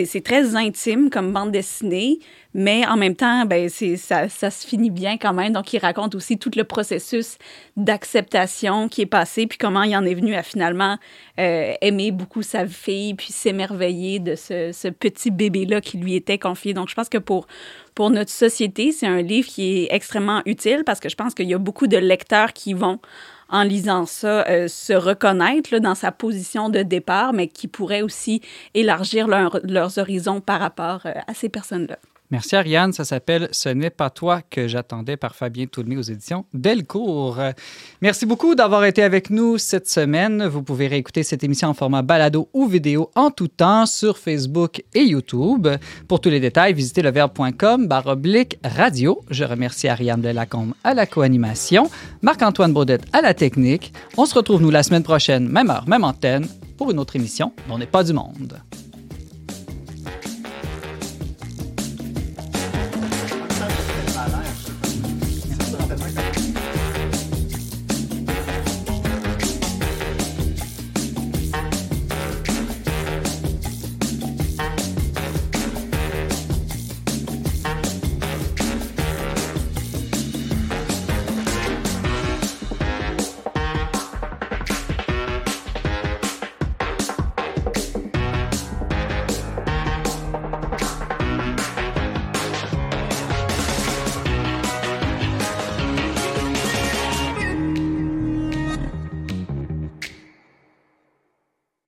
intime comme bande dessinée. Mais en même temps, ben, ça se finit bien quand même. Donc, il raconte aussi tout le processus d'acceptation qui est passé, puis comment il en est venu à finalement aimer beaucoup sa fille, puis s'émerveiller de ce petit bébé-là qui lui était confié. Donc, je pense que pour notre société, c'est un livre qui est extrêmement utile parce que je pense qu'il y a beaucoup de lecteurs qui vont, en lisant ça, se reconnaître là, dans sa position de départ, mais qui pourraient aussi élargir leurs horizons par rapport à ces personnes-là. Merci, Ariane. Ça s'appelle « Ce n'est pas toi que j'attendais » par Fabien Toulmé aux éditions Delcourt. Merci beaucoup d'avoir été avec nous cette semaine. Vous pouvez réécouter cette émission en format balado ou vidéo en tout temps sur Facebook et YouTube. Pour tous les détails, visitez leverbe.com/radio. Je remercie Ariane Delacombe à la co-animation, Marc-Antoine Baudette à la technique. On se retrouve, nous, la semaine prochaine, même heure, même antenne, pour une autre émission dont n'est pas du monde.